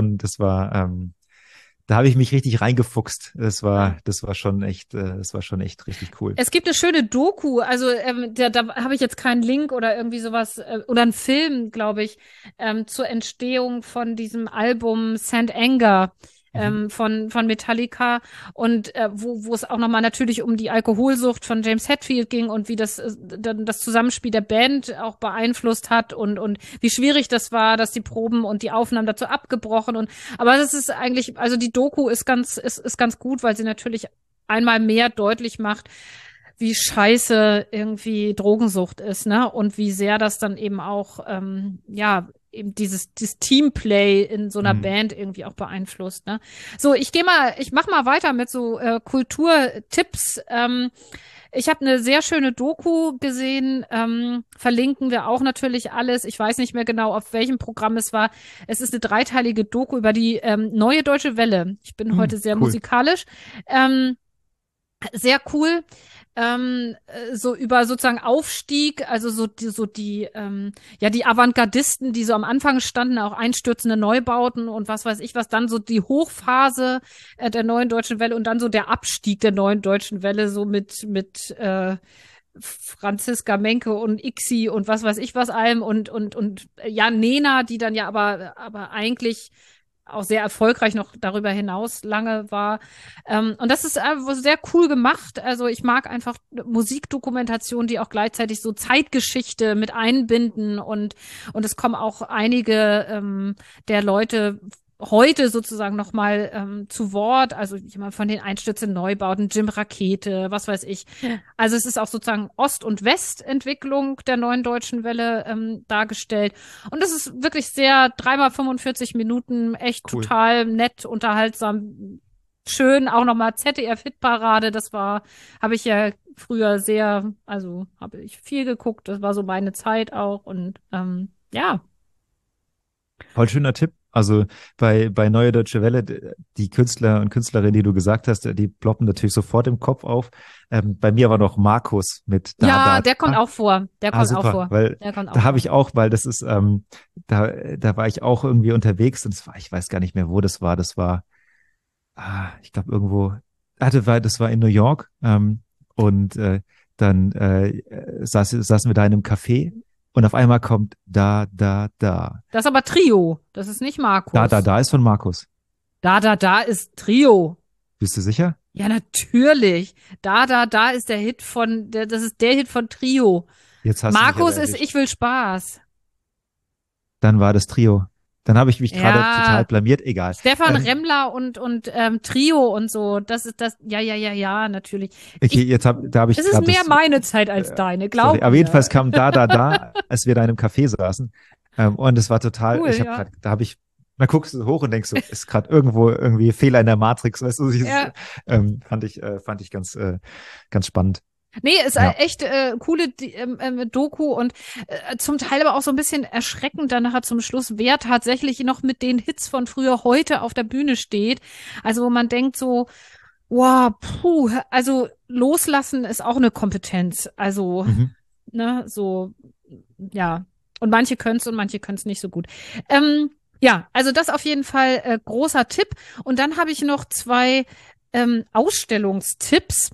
da habe ich mich richtig reingefuchst.
Ja.
Das war schon echt richtig cool.
Es gibt eine schöne Doku, also da habe ich jetzt keinen Link oder irgendwie sowas, oder einen Film, glaube ich, zur Entstehung von diesem Album Saint Anger.
Mhm.
Von Metallica und wo es auch nochmal natürlich um die Alkoholsucht von James Hetfield ging und wie dann das Zusammenspiel der Band auch beeinflusst hat und wie schwierig das war, dass die Proben und die Aufnahmen dazu abgebrochen und aber das ist eigentlich, also die Doku ist ganz gut, weil sie natürlich einmal mehr deutlich macht, wie scheiße irgendwie Drogensucht ist, ne? Und wie sehr das dann eben auch, ja, eben dieses Teamplay in so einer
Mhm.
Band irgendwie auch beeinflusst, ne? So, ich mach mal weiter mit so Kulturtipps. Ich habe eine sehr schöne Doku gesehen, verlinken wir auch natürlich alles. Ich weiß nicht mehr genau, auf welchem Programm es war. Es ist eine dreiteilige Doku über die Neue Deutsche Welle. Ich bin heute sehr
Cool.
musikalisch. Sehr cool. So über sozusagen Aufstieg, also ja, die Avantgardisten, die so am Anfang standen, auch einstürzende Neubauten und was weiß ich was, dann so die Hochphase der Neuen Deutschen Welle und dann so der Abstieg der Neuen Deutschen Welle, so mit Franziska Menke und Ixi und was weiß ich was allem und ja, Nena, die dann ja aber eigentlich auch sehr erfolgreich noch darüber hinaus lange war. Und das ist sehr cool gemacht. Also ich mag einfach Musikdokumentationen, die auch gleichzeitig so Zeitgeschichte mit einbinden und es kommen auch einige der Leute heute sozusagen nochmal zu Wort, also jemand von den Einstürze Neubauten, Jim Rakete, was weiß ich. Also es ist auch sozusagen Ost- und Westentwicklung der Neuen Deutschen Welle dargestellt. Und das ist wirklich sehr 3x45 Minuten, echt
Cool.
total nett, unterhaltsam, schön. Auch nochmal ZDF-Hitparade, habe ich ja früher habe ich viel geguckt, das war so meine Zeit auch und ja.
Voll schöner Tipp. Also bei Neue Deutsche Welle, die Künstler und Künstlerinnen, die du gesagt hast, die ploppen natürlich sofort im Kopf auf. Bei mir war noch Markus mit
Ja, der kommt auch vor. Der kommt auch
super,
vor.
weil
Der kommt auch
da habe
vor.
ich auch, weil das ist, da war ich auch irgendwie unterwegs und ich weiß gar nicht mehr, wo das war. Das war, ich glaube irgendwo, das war in New York und dann saßen wir da in einem Café und auf einmal kommt da.
Das ist aber Trio. Das ist nicht Markus.
Da ist von Markus.
Da ist Trio.
Bist du sicher?
Ja, natürlich. Da ist das ist der Hit von Trio.
Jetzt hast du mich aber
Markus ist
erwischt.
Ich will Spaß.
Dann war das Trio. Dann habe ich mich gerade total
Ja.
blamiert. Egal.
Stefan Remmler und Trio und so. Das ist das. Ja, natürlich.
Okay, da habe ich
Es ist
gerade
mehr
das.
meine Zeit als deine,
Sorry.
glaub
Aber
mir.
jedenfalls kam da, als wir da in einem Café saßen. Und es war total,
Cool,
ich habe
ja.
gerade, da guckst du hoch und denkst so, ist gerade irgendwo irgendwie Fehler in der Matrix, weißt du,
Ja.
fand ich ganz spannend.
Nee, ist
Ja.
echt coole Doku und zum Teil aber auch so ein bisschen erschreckend dann nachher zum Schluss, wer tatsächlich noch mit den Hits von früher heute auf der Bühne steht. Also wo man denkt so, wow, also loslassen ist auch eine Kompetenz. Also,
Mhm.
ne, so, ja. Und manche können's und manche können's nicht so gut. Ja, also das auf jeden Fall großer Tipp. Und dann habe ich noch zwei Ausstellungstipps.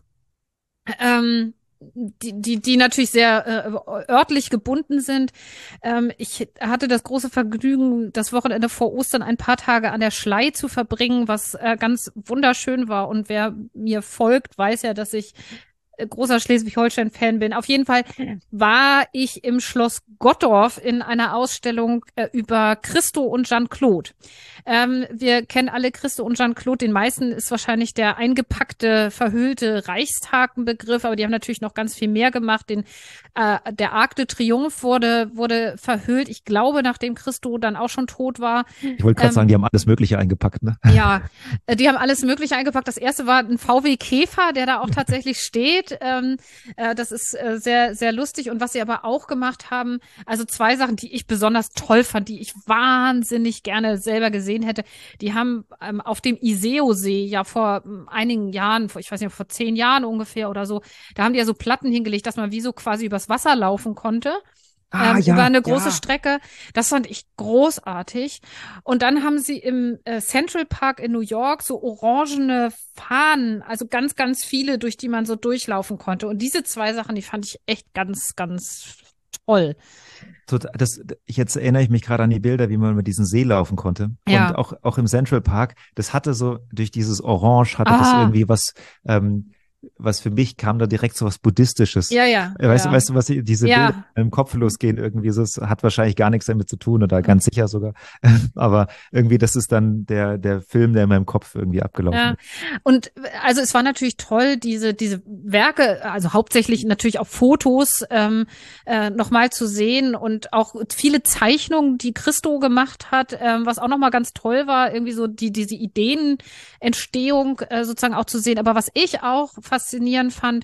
Die natürlich sehr örtlich gebunden sind. Ich hatte das große Vergnügen, das Wochenende vor Ostern ein paar Tage an der Schlei zu verbringen, was ganz wunderschön war. Und wer mir folgt, weiß ja, dass ich großer Schleswig-Holstein-Fan bin. Auf jeden Fall war ich im Schloss Gottorf in einer Ausstellung über Christo und Jeanne-Claude. Wir kennen alle Christo und Jeanne-Claude. Den meisten ist wahrscheinlich der eingepackte, verhüllte Reichstag ein Begriff, aber die haben natürlich noch ganz viel mehr gemacht. Der Arc de Triomphe wurde verhüllt. Ich glaube, nachdem Christo dann auch schon tot war.
Ich wollte gerade sagen, die haben alles Mögliche eingepackt, ne?
Ja, die haben alles Mögliche eingepackt. Das erste war ein VW Käfer, der da auch tatsächlich steht. Das ist sehr, sehr lustig. Und was sie aber auch gemacht haben, also zwei Sachen, die ich besonders toll fand, die ich wahnsinnig gerne selber gesehen hätte. Die haben auf dem Iseo-See ja vor einigen Jahren, ich weiß nicht, vor 10 Jahren ungefähr oder so, da haben die ja so Platten hingelegt, dass man wie so quasi übers Wasser laufen konnte. Über eine große Strecke. Das fand ich großartig. Und dann haben sie im Central Park in New York so orangene Fahnen, also ganz, ganz viele, durch die man so durchlaufen konnte. Und diese zwei Sachen, die fand ich echt ganz, ganz toll.
Jetzt erinnere ich mich gerade an die Bilder, wie man mit diesem See laufen konnte.
Ja.
Und auch im Central Park, das hatte so, durch dieses Orange hatte das irgendwie was für mich kam da direkt so was Buddhistisches.
Ja.
Weißt du, was diese
Ja.
Bilder im Kopf losgehen irgendwie, so, es hat wahrscheinlich gar nichts damit zu tun oder ganz sicher sogar. Aber irgendwie, das ist dann der Film, der in meinem Kopf irgendwie abgelaufen ist.
Und also es war natürlich toll, diese Werke, also hauptsächlich natürlich auch Fotos nochmal zu sehen und auch viele Zeichnungen, die Christo gemacht hat, was auch nochmal ganz toll war, irgendwie so diese Ideenentstehung sozusagen auch zu sehen. Aber was ich auch faszinierend fand,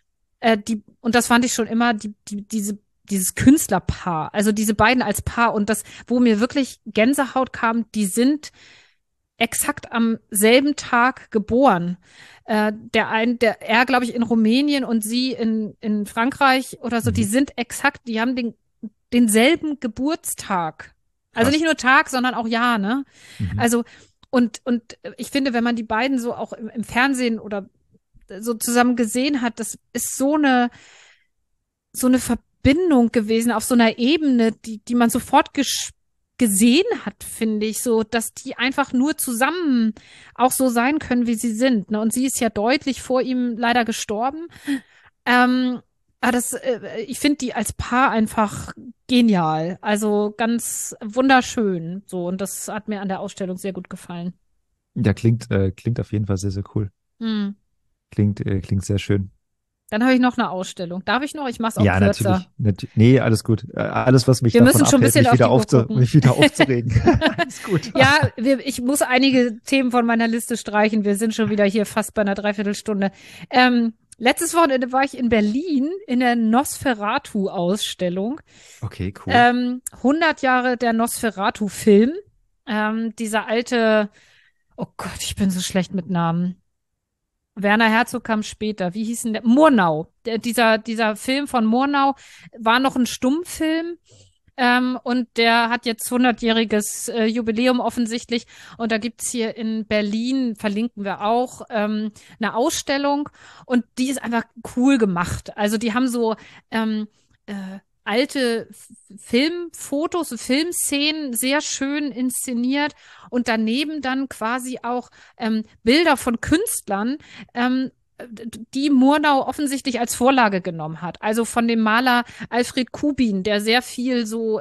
und das fand ich schon immer, dieses Künstlerpaar, also diese beiden als Paar und das, wo mir wirklich Gänsehaut kam, die sind exakt am selben Tag geboren. Er, glaube ich, in Rumänien und sie in Frankreich oder so, die sind exakt, die haben denselben Geburtstag. Also nicht nur Tag, sondern auch Jahr, ne?
Mhm.
Also, und ich finde, wenn man die beiden so auch im Fernsehen oder so zusammen gesehen hat, das ist so eine Verbindung gewesen auf so einer Ebene, die man sofort gespürt gesehen hat, finde ich, so, dass die einfach nur zusammen auch so sein können, wie sie sind. Ne? Und sie ist ja deutlich vor ihm leider gestorben. Aber ich finde die als Paar einfach genial. Also ganz wunderschön. So, und das hat mir an der Ausstellung sehr gut gefallen.
Ja, klingt auf jeden Fall sehr, sehr cool.
Hm.
Klingt sehr schön.
Dann habe ich noch eine Ausstellung. Darf ich noch? Ich mache es auch
Ja,
kürzer.
natürlich. Nee, alles gut. Alles, was mich
Wir
davon
müssen schon ein
abhält,
bisschen auf die Uhr gucken.
mich wieder aufzuregen. Alles gut.
Ja, ich muss einige Themen von meiner Liste streichen. Wir sind schon wieder hier fast bei einer Dreiviertelstunde. Letztes Wochenende war ich in Berlin in der Nosferatu-Ausstellung.
Okay, cool.
100 Jahre der Nosferatu-Film. Dieser alte, oh Gott, ich bin so schlecht mit Namen. Werner Herzog kam später. Wie hieß denn der? Murnau. Dieser Film von Murnau war noch ein Stummfilm. Und der hat jetzt 100-jähriges Jubiläum offensichtlich. Und da gibt's hier in Berlin, verlinken wir auch, eine Ausstellung. Und die ist einfach cool gemacht. Also die haben so alte Filmfotos, Filmszenen sehr schön inszeniert und daneben dann quasi auch Bilder von Künstlern, die Murnau offensichtlich als Vorlage genommen hat. Also von dem Maler Alfred Kubin, der sehr viel so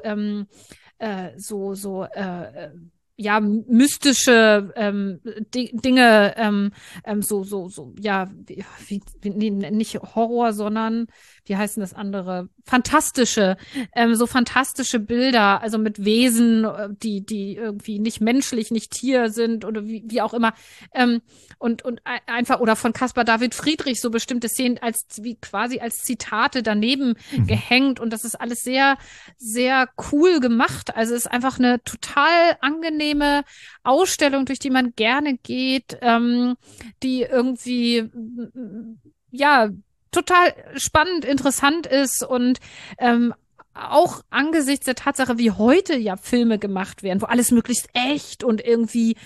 ja, mystische Dinge, ja, nee, nicht Horror, sondern wie heißen das andere? So fantastische Bilder, also mit Wesen, die irgendwie nicht menschlich, nicht Tier sind oder wie auch immer. Und einfach, oder von Caspar David Friedrich so bestimmte Szenen quasi als Zitate daneben gehängt. Und das ist alles sehr, sehr cool gemacht. Also es ist einfach eine total angenehme Ausstellung, durch die man gerne geht, die irgendwie, ja, total spannend, interessant ist und auch angesichts der Tatsache, wie heute ja Filme gemacht werden, wo alles möglichst echt und irgendwie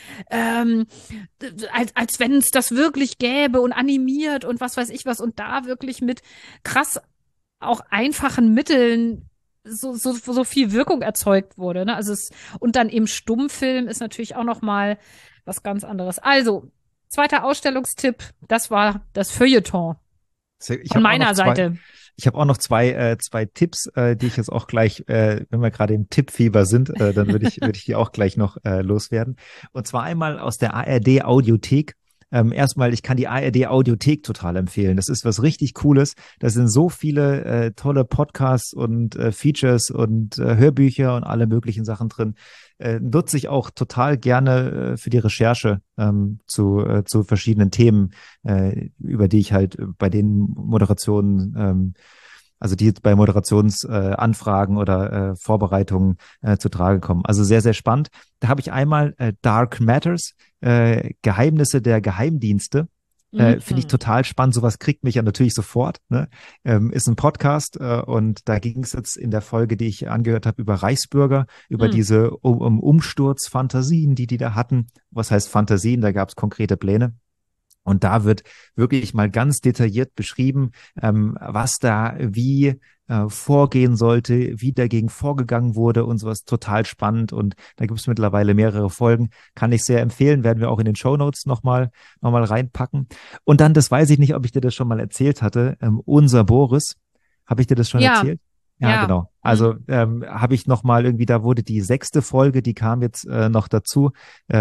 als wenn es das wirklich gäbe und animiert und was weiß ich was und da wirklich mit krass auch einfachen Mitteln so viel Wirkung erzeugt wurde. Ne? Und dann eben Stummfilm ist natürlich auch noch mal was ganz anderes. Also, zweiter Ausstellungstipp, das war das Feuilleton. Von meiner Seite.
Ich habe auch noch zwei Tipps, die ich jetzt auch gleich, wenn wir gerade im Tippfieber sind, dann würde ich die auch gleich noch loswerden. Und zwar einmal aus der ARD Audiothek. Erstmal, ich kann die ARD Audiothek total empfehlen. Das ist was richtig Cooles. Da sind so viele tolle Podcasts und Features und Hörbücher und alle möglichen Sachen drin. Nutze ich auch total gerne für die Recherche zu verschiedenen Themen, über die ich halt bei den Moderationen also die jetzt bei Moderationsanfragen oder Vorbereitungen zu Trage kommen. Also sehr, sehr spannend. Da habe ich einmal Dark Matters, Geheimnisse der Geheimdienste. Finde ich total spannend. Sowas kriegt mich ja natürlich sofort. Ne? Ist ein Podcast und da ging es jetzt in der Folge, die ich angehört habe, über Reichsbürger, über diese Umsturzfantasien, die da hatten. Was heißt Fantasien? Da gab es konkrete Pläne. Und da wird wirklich mal ganz detailliert beschrieben, was da wie vorgehen sollte, wie dagegen vorgegangen wurde und sowas. Total spannend. Und da gibt es mittlerweile mehrere Folgen. Kann ich sehr empfehlen. Werden wir auch in den Shownotes noch mal reinpacken. Und dann, das weiß ich nicht, ob ich dir das schon mal erzählt hatte, unser Boris. Habe ich dir das schon erzählt? Ja, genau. Also habe ich noch mal irgendwie, da wurde die 6. Folge, die kam jetzt noch dazu,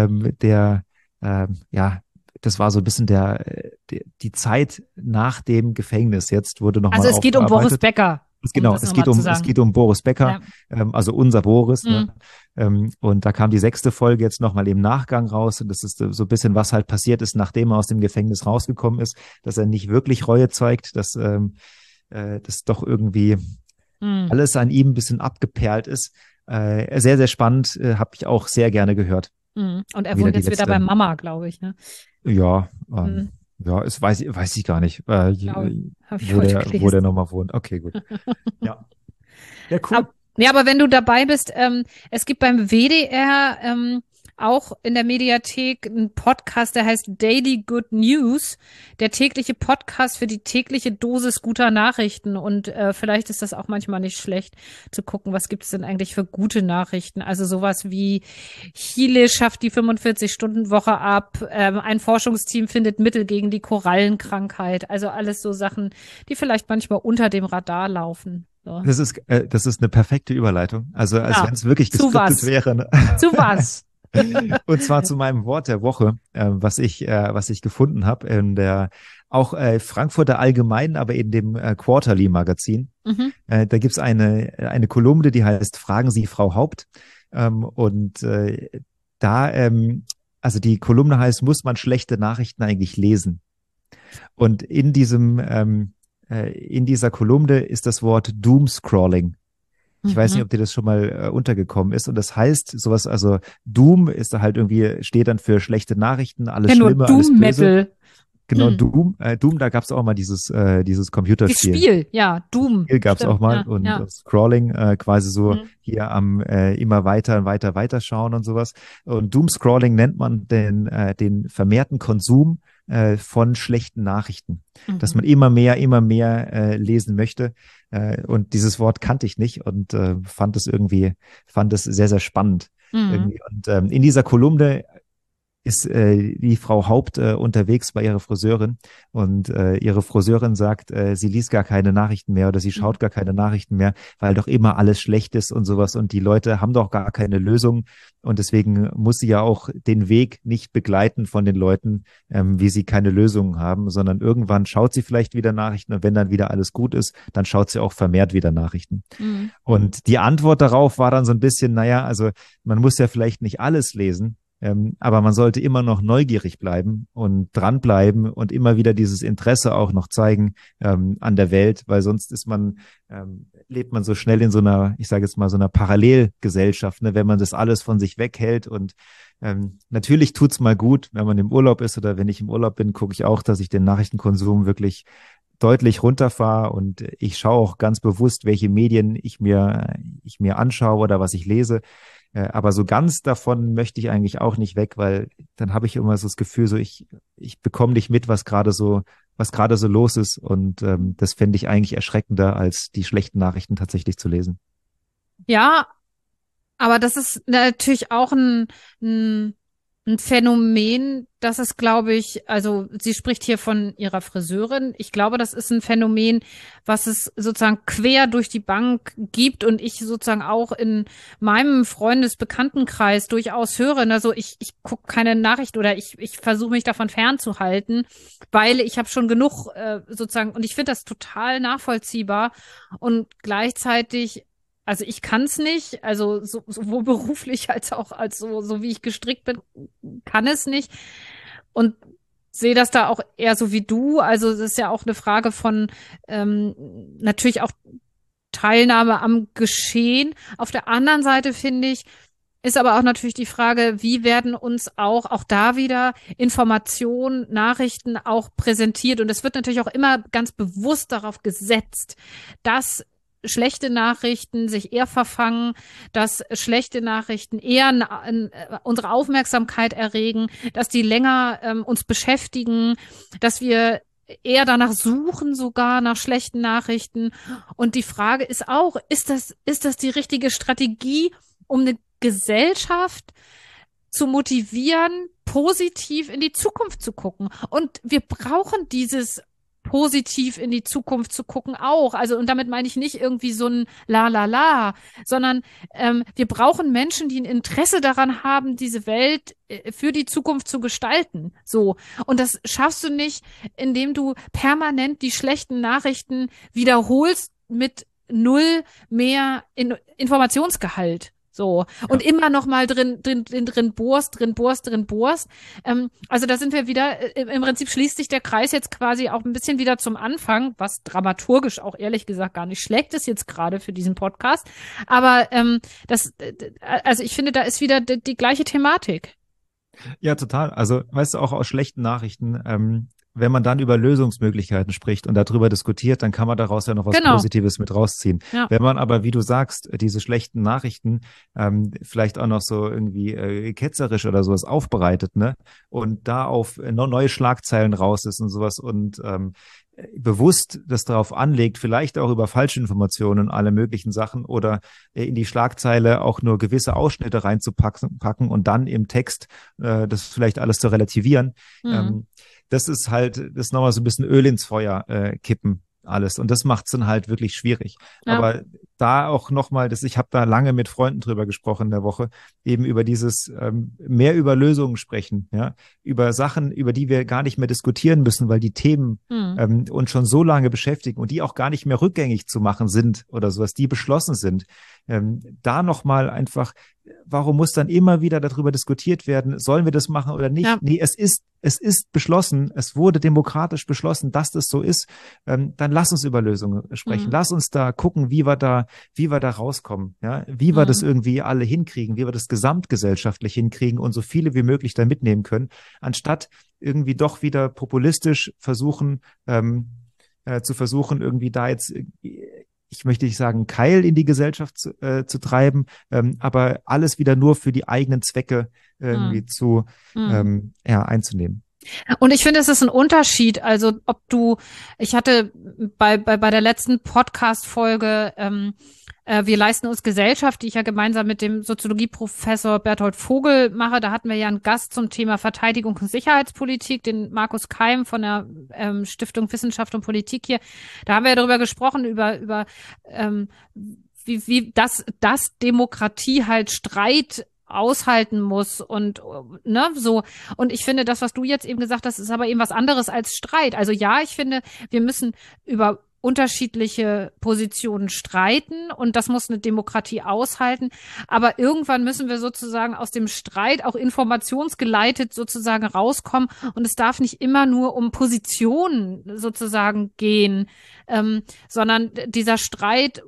das war so ein bisschen die Zeit nach dem Gefängnis. Jetzt wurde nochmal
Also es geht um Boris Becker.
Genau, es geht um Boris Becker, also unser Boris. Ne? Und da kam die 6. Folge jetzt nochmal im Nachgang raus. Und das ist so ein bisschen, was halt passiert ist, nachdem er aus dem Gefängnis rausgekommen ist, dass er nicht wirklich Reue zeigt, dass das doch irgendwie alles an ihm ein bisschen abgeperlt ist. Sehr, sehr spannend, habe ich auch sehr gerne gehört.
Und er wohnt jetzt wieder bei Mama, glaube ich, ne?
Ja, es weiß ich gar nicht, wo der nochmal wohnt. Okay, gut. Ja. Ja, cool.
Aber wenn du dabei bist, es gibt beim WDR auch in der Mediathek einen Podcast, der heißt Daily Good News, der tägliche Podcast für die tägliche Dosis guter Nachrichten. Und vielleicht ist das auch manchmal nicht schlecht zu gucken, was gibt es denn eigentlich für gute Nachrichten. Also sowas wie Chile schafft die 45-Stunden-Woche ab, ein Forschungsteam findet Mittel gegen die Korallenkrankheit. Also alles so Sachen, die vielleicht manchmal unter dem Radar laufen. So.
Das ist eine perfekte Überleitung. Also als wenn es wirklich geskriptet wäre. Ne?
Zu was?
Und zwar zu meinem Wort der Woche, was ich gefunden habe in der auch Frankfurter Allgemeinen, aber in dem Quarterly-Magazin.
Mhm.
Da gibt's eine Kolumne, die heißt Fragen Sie Frau Haupt. Also die Kolumne heißt, muss man schlechte Nachrichten eigentlich lesen? Und in dieser Kolumne ist das Wort Doomscrolling. Ich weiß nicht, ob dir das schon mal untergekommen ist. Und das heißt sowas, also Doom ist da halt irgendwie, steht dann für schlechte Nachrichten, alles Schlimme, alles Böse.
Metal.
Genau, Doom, da gab es auch mal dieses Computerspiel.
Das Spiel, ja, Doom.
Spiel gab es auch mal und Scrolling quasi so hier am immer weiter schauen und sowas. Und Doom-Scrolling nennt man den vermehrten Konsum von schlechten Nachrichten, dass man immer mehr lesen möchte. Und dieses Wort kannte ich nicht und fand es sehr, sehr spannend. Irgendwie. Und in dieser Kolumne ist die Frau Haupt unterwegs bei ihrer Friseurin und ihre Friseurin sagt, sie liest gar keine Nachrichten mehr oder sie schaut gar keine Nachrichten mehr, weil doch immer alles schlecht ist und sowas und die Leute haben doch gar keine Lösung und deswegen muss sie ja auch den Weg nicht begleiten von den Leuten, wie sie keine Lösungen haben, sondern irgendwann schaut sie vielleicht wieder Nachrichten und wenn dann wieder alles gut ist, dann schaut sie auch vermehrt wieder Nachrichten. Und die Antwort darauf war dann so ein bisschen, naja, also man muss ja vielleicht nicht alles lesen, aber man sollte immer noch neugierig bleiben und dranbleiben und immer wieder dieses Interesse auch noch zeigen an der Welt, weil sonst lebt man so schnell in so einer, ich sage jetzt mal, so einer Parallelgesellschaft, ne, wenn man das alles von sich weghält und natürlich tut's mal gut, wenn man im Urlaub ist oder wenn ich im Urlaub bin, gucke ich auch, dass ich den Nachrichtenkonsum wirklich deutlich runterfahre und ich schaue auch ganz bewusst, welche Medien ich mir anschaue oder was ich lese. Aber so ganz davon möchte ich eigentlich auch nicht weg, weil dann habe ich immer so das Gefühl, so ich bekomme nicht mit, was gerade so los ist. Und das fände ich eigentlich erschreckender, als die schlechten Nachrichten tatsächlich zu lesen.
Ja, aber das ist natürlich auch ein Phänomen, das ist, glaube ich, also sie spricht hier von ihrer Friseurin. Ich glaube, das ist ein Phänomen, was es sozusagen quer durch die Bank gibt und ich sozusagen auch in meinem Freundesbekanntenkreis durchaus höre. Also ich gucke keine Nachricht oder ich versuche mich davon fernzuhalten, weil ich habe schon genug sozusagen und ich finde das total nachvollziehbar und gleichzeitig also ich kann es nicht, also sowohl beruflich als auch als so wie ich gestrickt bin, kann es nicht und sehe das da auch eher so wie du. Also es ist ja auch eine Frage von natürlich auch Teilnahme am Geschehen. Auf der anderen Seite finde ich, ist aber auch natürlich die Frage, wie werden uns auch da wieder Informationen, Nachrichten auch präsentiert und es wird natürlich auch immer ganz bewusst darauf gesetzt, dass schlechte Nachrichten sich eher verfangen, dass schlechte Nachrichten eher unsere Aufmerksamkeit erregen, dass die länger uns beschäftigen, dass wir eher danach suchen, sogar nach schlechten Nachrichten. Und die Frage ist auch, ist das die richtige Strategie, um eine Gesellschaft zu motivieren, positiv in die Zukunft zu gucken? Und wir brauchen dieses positiv in die Zukunft zu gucken auch. Also, und damit meine ich nicht irgendwie so ein La, sondern wir brauchen Menschen, die ein Interesse daran haben, diese Welt für die Zukunft zu gestalten. So. Und das schaffst du nicht, indem du permanent die schlechten Nachrichten wiederholst mit null mehr Informationsgehalt. So. Und immer noch mal drin bohrst. Also da sind wir wieder, im Prinzip schließt sich der Kreis jetzt quasi auch ein bisschen wieder zum Anfang, was dramaturgisch auch ehrlich gesagt gar nicht schlecht ist jetzt gerade für diesen Podcast. Aber also ich finde, da ist wieder die gleiche Thematik.
Ja, total. Also, weißt du, auch aus schlechten Nachrichten wenn man dann über Lösungsmöglichkeiten spricht und darüber diskutiert, dann kann man daraus ja noch was
Genau.
Positives mit rausziehen.
Ja.
Wenn man aber, wie du sagst, diese schlechten Nachrichten vielleicht auch noch so irgendwie ketzerisch oder sowas aufbereitet, ne? Und da auf neue Schlagzeilen raus ist und sowas und bewusst das darauf anlegt, vielleicht auch über Falschinformationen und alle möglichen Sachen oder in die Schlagzeile auch nur gewisse Ausschnitte reinzupacken und dann im Text das vielleicht alles zu relativieren.
Mhm.
Das ist halt, das ist nochmal so ein bisschen Öl ins Feuer kippen alles. Und das macht es dann halt wirklich schwierig.
Ja.
Aber da auch nochmal, ich habe da lange mit Freunden drüber gesprochen in der Woche, eben über dieses mehr über Lösungen sprechen, ja, über Sachen, über die wir gar nicht mehr diskutieren müssen, weil die Themen uns schon so lange beschäftigen und die auch gar nicht mehr rückgängig zu machen sind oder sowas, die beschlossen sind. Da nochmal einfach, warum muss dann immer wieder darüber diskutiert werden, sollen wir das machen oder nicht?
Ja.
Nee, es ist beschlossen, es wurde demokratisch beschlossen, dass das so ist. Dann lass uns über Lösungen sprechen. Lass uns da gucken, wie wir da rauskommen, ja, wie wir das irgendwie alle hinkriegen, wie wir das gesamtgesellschaftlich hinkriegen und so viele wie möglich da mitnehmen können, anstatt irgendwie doch wieder populistisch versuchen, zu versuchen, irgendwie da jetzt ich möchte nicht sagen, Keil in die Gesellschaft zu treiben, aber alles wieder nur für die eigenen Zwecke irgendwie einzunehmen.
Und ich finde, es ist ein Unterschied. Also ich hatte bei der letzten Podcast-Folge, wir leisten uns Gesellschaft, die ich ja gemeinsam mit dem Soziologieprofessor Berthold Vogel mache. Da hatten wir ja einen Gast zum Thema Verteidigung und Sicherheitspolitik, den Markus Keim von der Stiftung Wissenschaft und Politik hier. Da haben wir ja darüber gesprochen, über wie das Demokratie halt Streit aushalten muss und ne, so. Und ich finde, das, was du jetzt eben gesagt hast, ist aber eben was anderes als Streit. Also ja, ich finde, wir müssen über unterschiedliche Positionen streiten und das muss eine Demokratie aushalten. Aber irgendwann müssen wir sozusagen aus dem Streit auch informationsgeleitet sozusagen rauskommen und es darf nicht immer nur um Positionen sozusagen gehen, sondern dieser Streit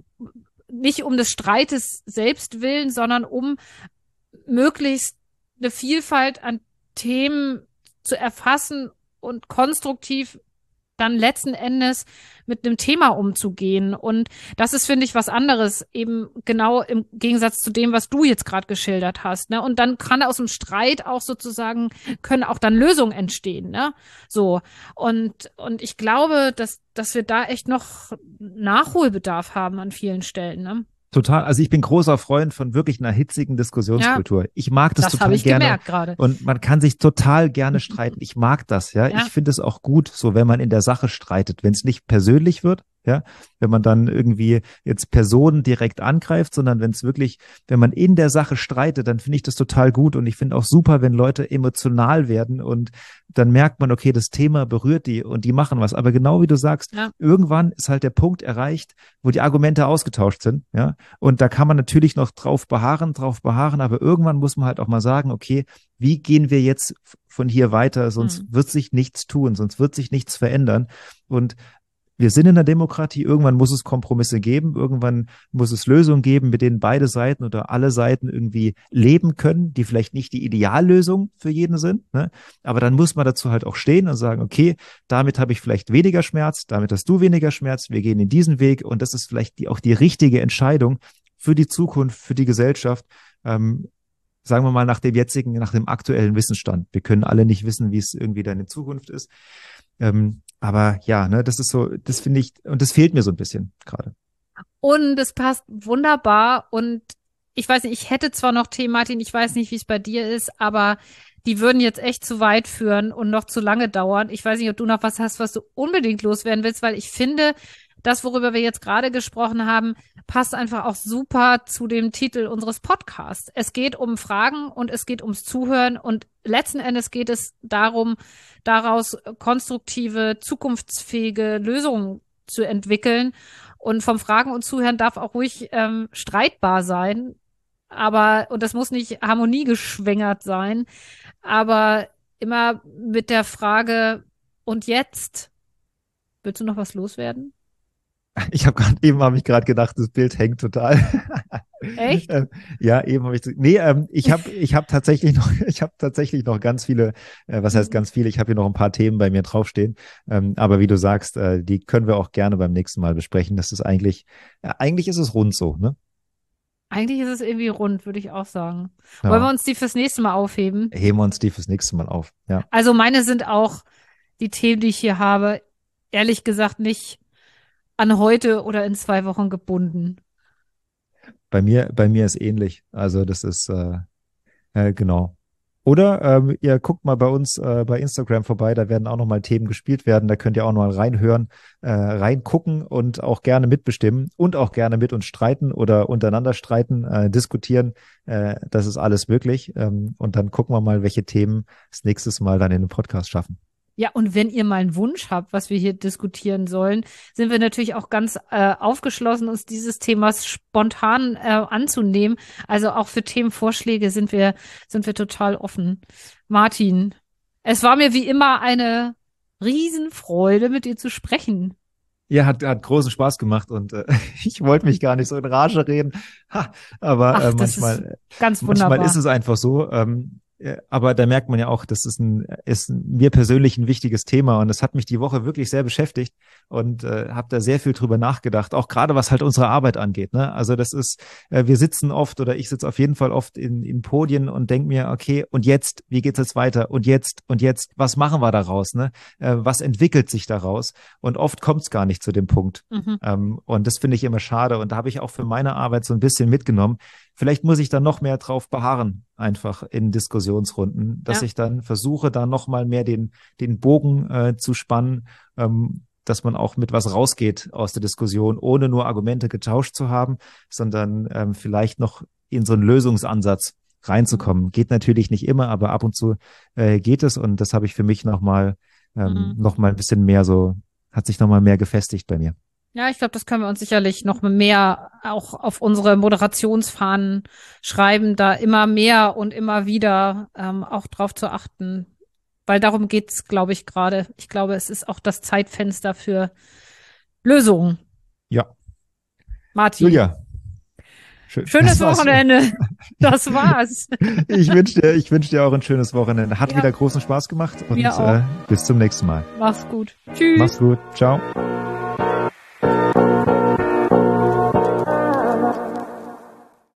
nicht um des Streites selbst willen, sondern um möglichst eine Vielfalt an Themen zu erfassen und konstruktiv dann letzten Endes mit einem Thema umzugehen. Und das ist, finde ich, was anderes, eben genau im Gegensatz zu dem, was du jetzt gerade geschildert hast. Ne? Und dann kann aus dem Streit auch sozusagen, können auch dann Lösungen entstehen. Ne? So. Und ich glaube, dass wir da echt noch Nachholbedarf haben an vielen Stellen. Ne?
Total. Also ich bin großer Freund von wirklich einer hitzigen Diskussionskultur. Ja, ich mag das total
ich
gerne.
Gemerkt gerade.
Und man kann sich total gerne streiten. Ich mag das, ja. Ich finde es auch gut, so wenn man in der Sache streitet, wenn es nicht persönlich wird, ja, wenn man dann irgendwie jetzt Personen direkt angreift, sondern wenn man in der Sache streitet, dann finde ich das total gut und ich finde auch super, wenn Leute emotional werden und dann merkt man, okay, das Thema berührt die und die machen was. Aber genau wie du sagst, irgendwann ist halt der Punkt erreicht, wo die Argumente ausgetauscht sind, ja. Und da kann man natürlich noch drauf beharren, aber irgendwann muss man halt auch mal sagen, okay, wie gehen wir jetzt von hier weiter? Sonst wird sich nichts tun, sonst wird sich nichts verändern. Und wir sind in der Demokratie, irgendwann muss es Kompromisse geben, irgendwann muss es Lösungen geben, mit denen beide Seiten oder alle Seiten irgendwie leben können, die vielleicht nicht die Ideallösung für jeden sind, ne? Aber dann muss man dazu halt auch stehen und sagen, okay, damit habe ich vielleicht weniger Schmerz, damit hast du weniger Schmerz, wir gehen in diesen Weg und das ist vielleicht auch die richtige Entscheidung für die Zukunft, für die Gesellschaft, sagen wir mal nach dem aktuellen Wissensstand. Wir können alle nicht wissen, wie es irgendwie dann in Zukunft ist. Aber ja, ne, das ist so, das finde ich, und das fehlt mir so ein bisschen gerade.
Und es passt wunderbar. Und ich weiß nicht, ich hätte zwar noch Themen, Martin, ich weiß nicht, wie es bei dir ist, aber die würden jetzt echt zu weit führen und noch zu lange dauern. Ich weiß nicht, ob du noch was hast, was du unbedingt loswerden willst, weil ich finde, das, worüber wir jetzt gerade gesprochen haben, passt einfach auch super zu dem Titel unseres Podcasts. Es geht um Fragen und es geht ums Zuhören und letzten Endes geht es darum, daraus konstruktive, zukunftsfähige Lösungen zu entwickeln. Und vom Fragen und Zuhören darf auch ruhig streitbar sein, und das muss nicht harmoniegeschwängert sein, aber immer mit der Frage, und jetzt? Willst du noch was loswerden?
Habe ich gerade gedacht, das Bild hängt total.
Echt?
Ja, eben habe ich. Nee, ich habe tatsächlich noch, ich habe tatsächlich noch ganz viele. Was heißt ganz viele? Ich habe hier noch ein paar Themen bei mir draufstehen. Aber wie du sagst, die können wir auch gerne beim nächsten Mal besprechen. Das ist eigentlich ist es rund so, ne?
Eigentlich ist es irgendwie rund, würde ich auch sagen. Wollen wir
Ja.
uns die fürs nächste Mal aufheben?
Heben wir uns die fürs nächste Mal auf. Ja.
Also meine sind auch die Themen, die ich hier habe, ehrlich gesagt nicht an heute oder in 2 Wochen gebunden.
Bei mir ist ähnlich. Also das ist genau. Oder ihr guckt mal bei uns bei Instagram vorbei, da werden auch nochmal Themen gespielt werden. Da könnt ihr auch nochmal reinhören, reingucken und auch gerne mitbestimmen und auch gerne mit uns streiten oder untereinander streiten, diskutieren. Das ist alles möglich. Und dann gucken wir mal, welche Themen das nächstes Mal dann in den Podcast schaffen.
Ja, und wenn ihr mal einen Wunsch habt, was wir hier diskutieren sollen, sind wir natürlich auch ganz aufgeschlossen, uns dieses Themas spontan anzunehmen. Also auch für Themenvorschläge sind wir total offen. Martin, es war mir wie immer eine Riesenfreude, mit dir zu sprechen.
Ja, hat großen Spaß gemacht und ich wollte mich gar nicht so in Rage reden. Ha, aber
Ach, das ist ganz
manchmal ist
wunderbar.
es einfach so. Aber da merkt man ja auch, das ist mir persönlich ein wichtiges Thema und es hat mich die Woche wirklich sehr beschäftigt und habe da sehr viel drüber nachgedacht, auch gerade was halt unsere Arbeit angeht. Ne? Also das ist, wir sitzen oft oder ich sitze auf jeden Fall oft in Podien und denke mir, okay, und jetzt, wie geht's jetzt weiter? Und jetzt, was machen wir daraus? Ne? Was entwickelt sich daraus? Und oft kommt es gar nicht zu dem Punkt.
Mhm.
Und das finde ich immer schade. Und da habe ich auch für meine Arbeit so ein bisschen mitgenommen. Vielleicht muss ich da noch mehr drauf beharren, einfach in Diskussionsrunden, dass
Ja.
ich dann versuche, da noch mal mehr den Bogen zu spannen, dass man auch mit was rausgeht aus der Diskussion, ohne nur Argumente getauscht zu haben, sondern vielleicht noch in so einen Lösungsansatz reinzukommen. Geht natürlich nicht immer, aber ab und zu geht es. Und das habe ich für mich
Mhm.
noch mal ein bisschen mehr so, hat sich noch mal mehr gefestigt bei mir.
Ja, ich glaube, das können wir uns sicherlich noch mehr auch auf unsere Moderationsfahnen schreiben, da immer mehr und immer wieder auch drauf zu achten. Weil darum geht's, glaube ich, gerade. Ich glaube, es ist auch das Zeitfenster für Lösungen.
Ja,
Martin,
Julia, schön. Das
schönes
war's.
Wochenende. Das war's.
Ich wünsch dir auch ein schönes Wochenende. Hat
Ja,
wieder großen Spaß gemacht
mir
und
auch.
bis zum nächsten Mal.
Mach's gut.
Mach's
Tschüss.
gut. Ciao.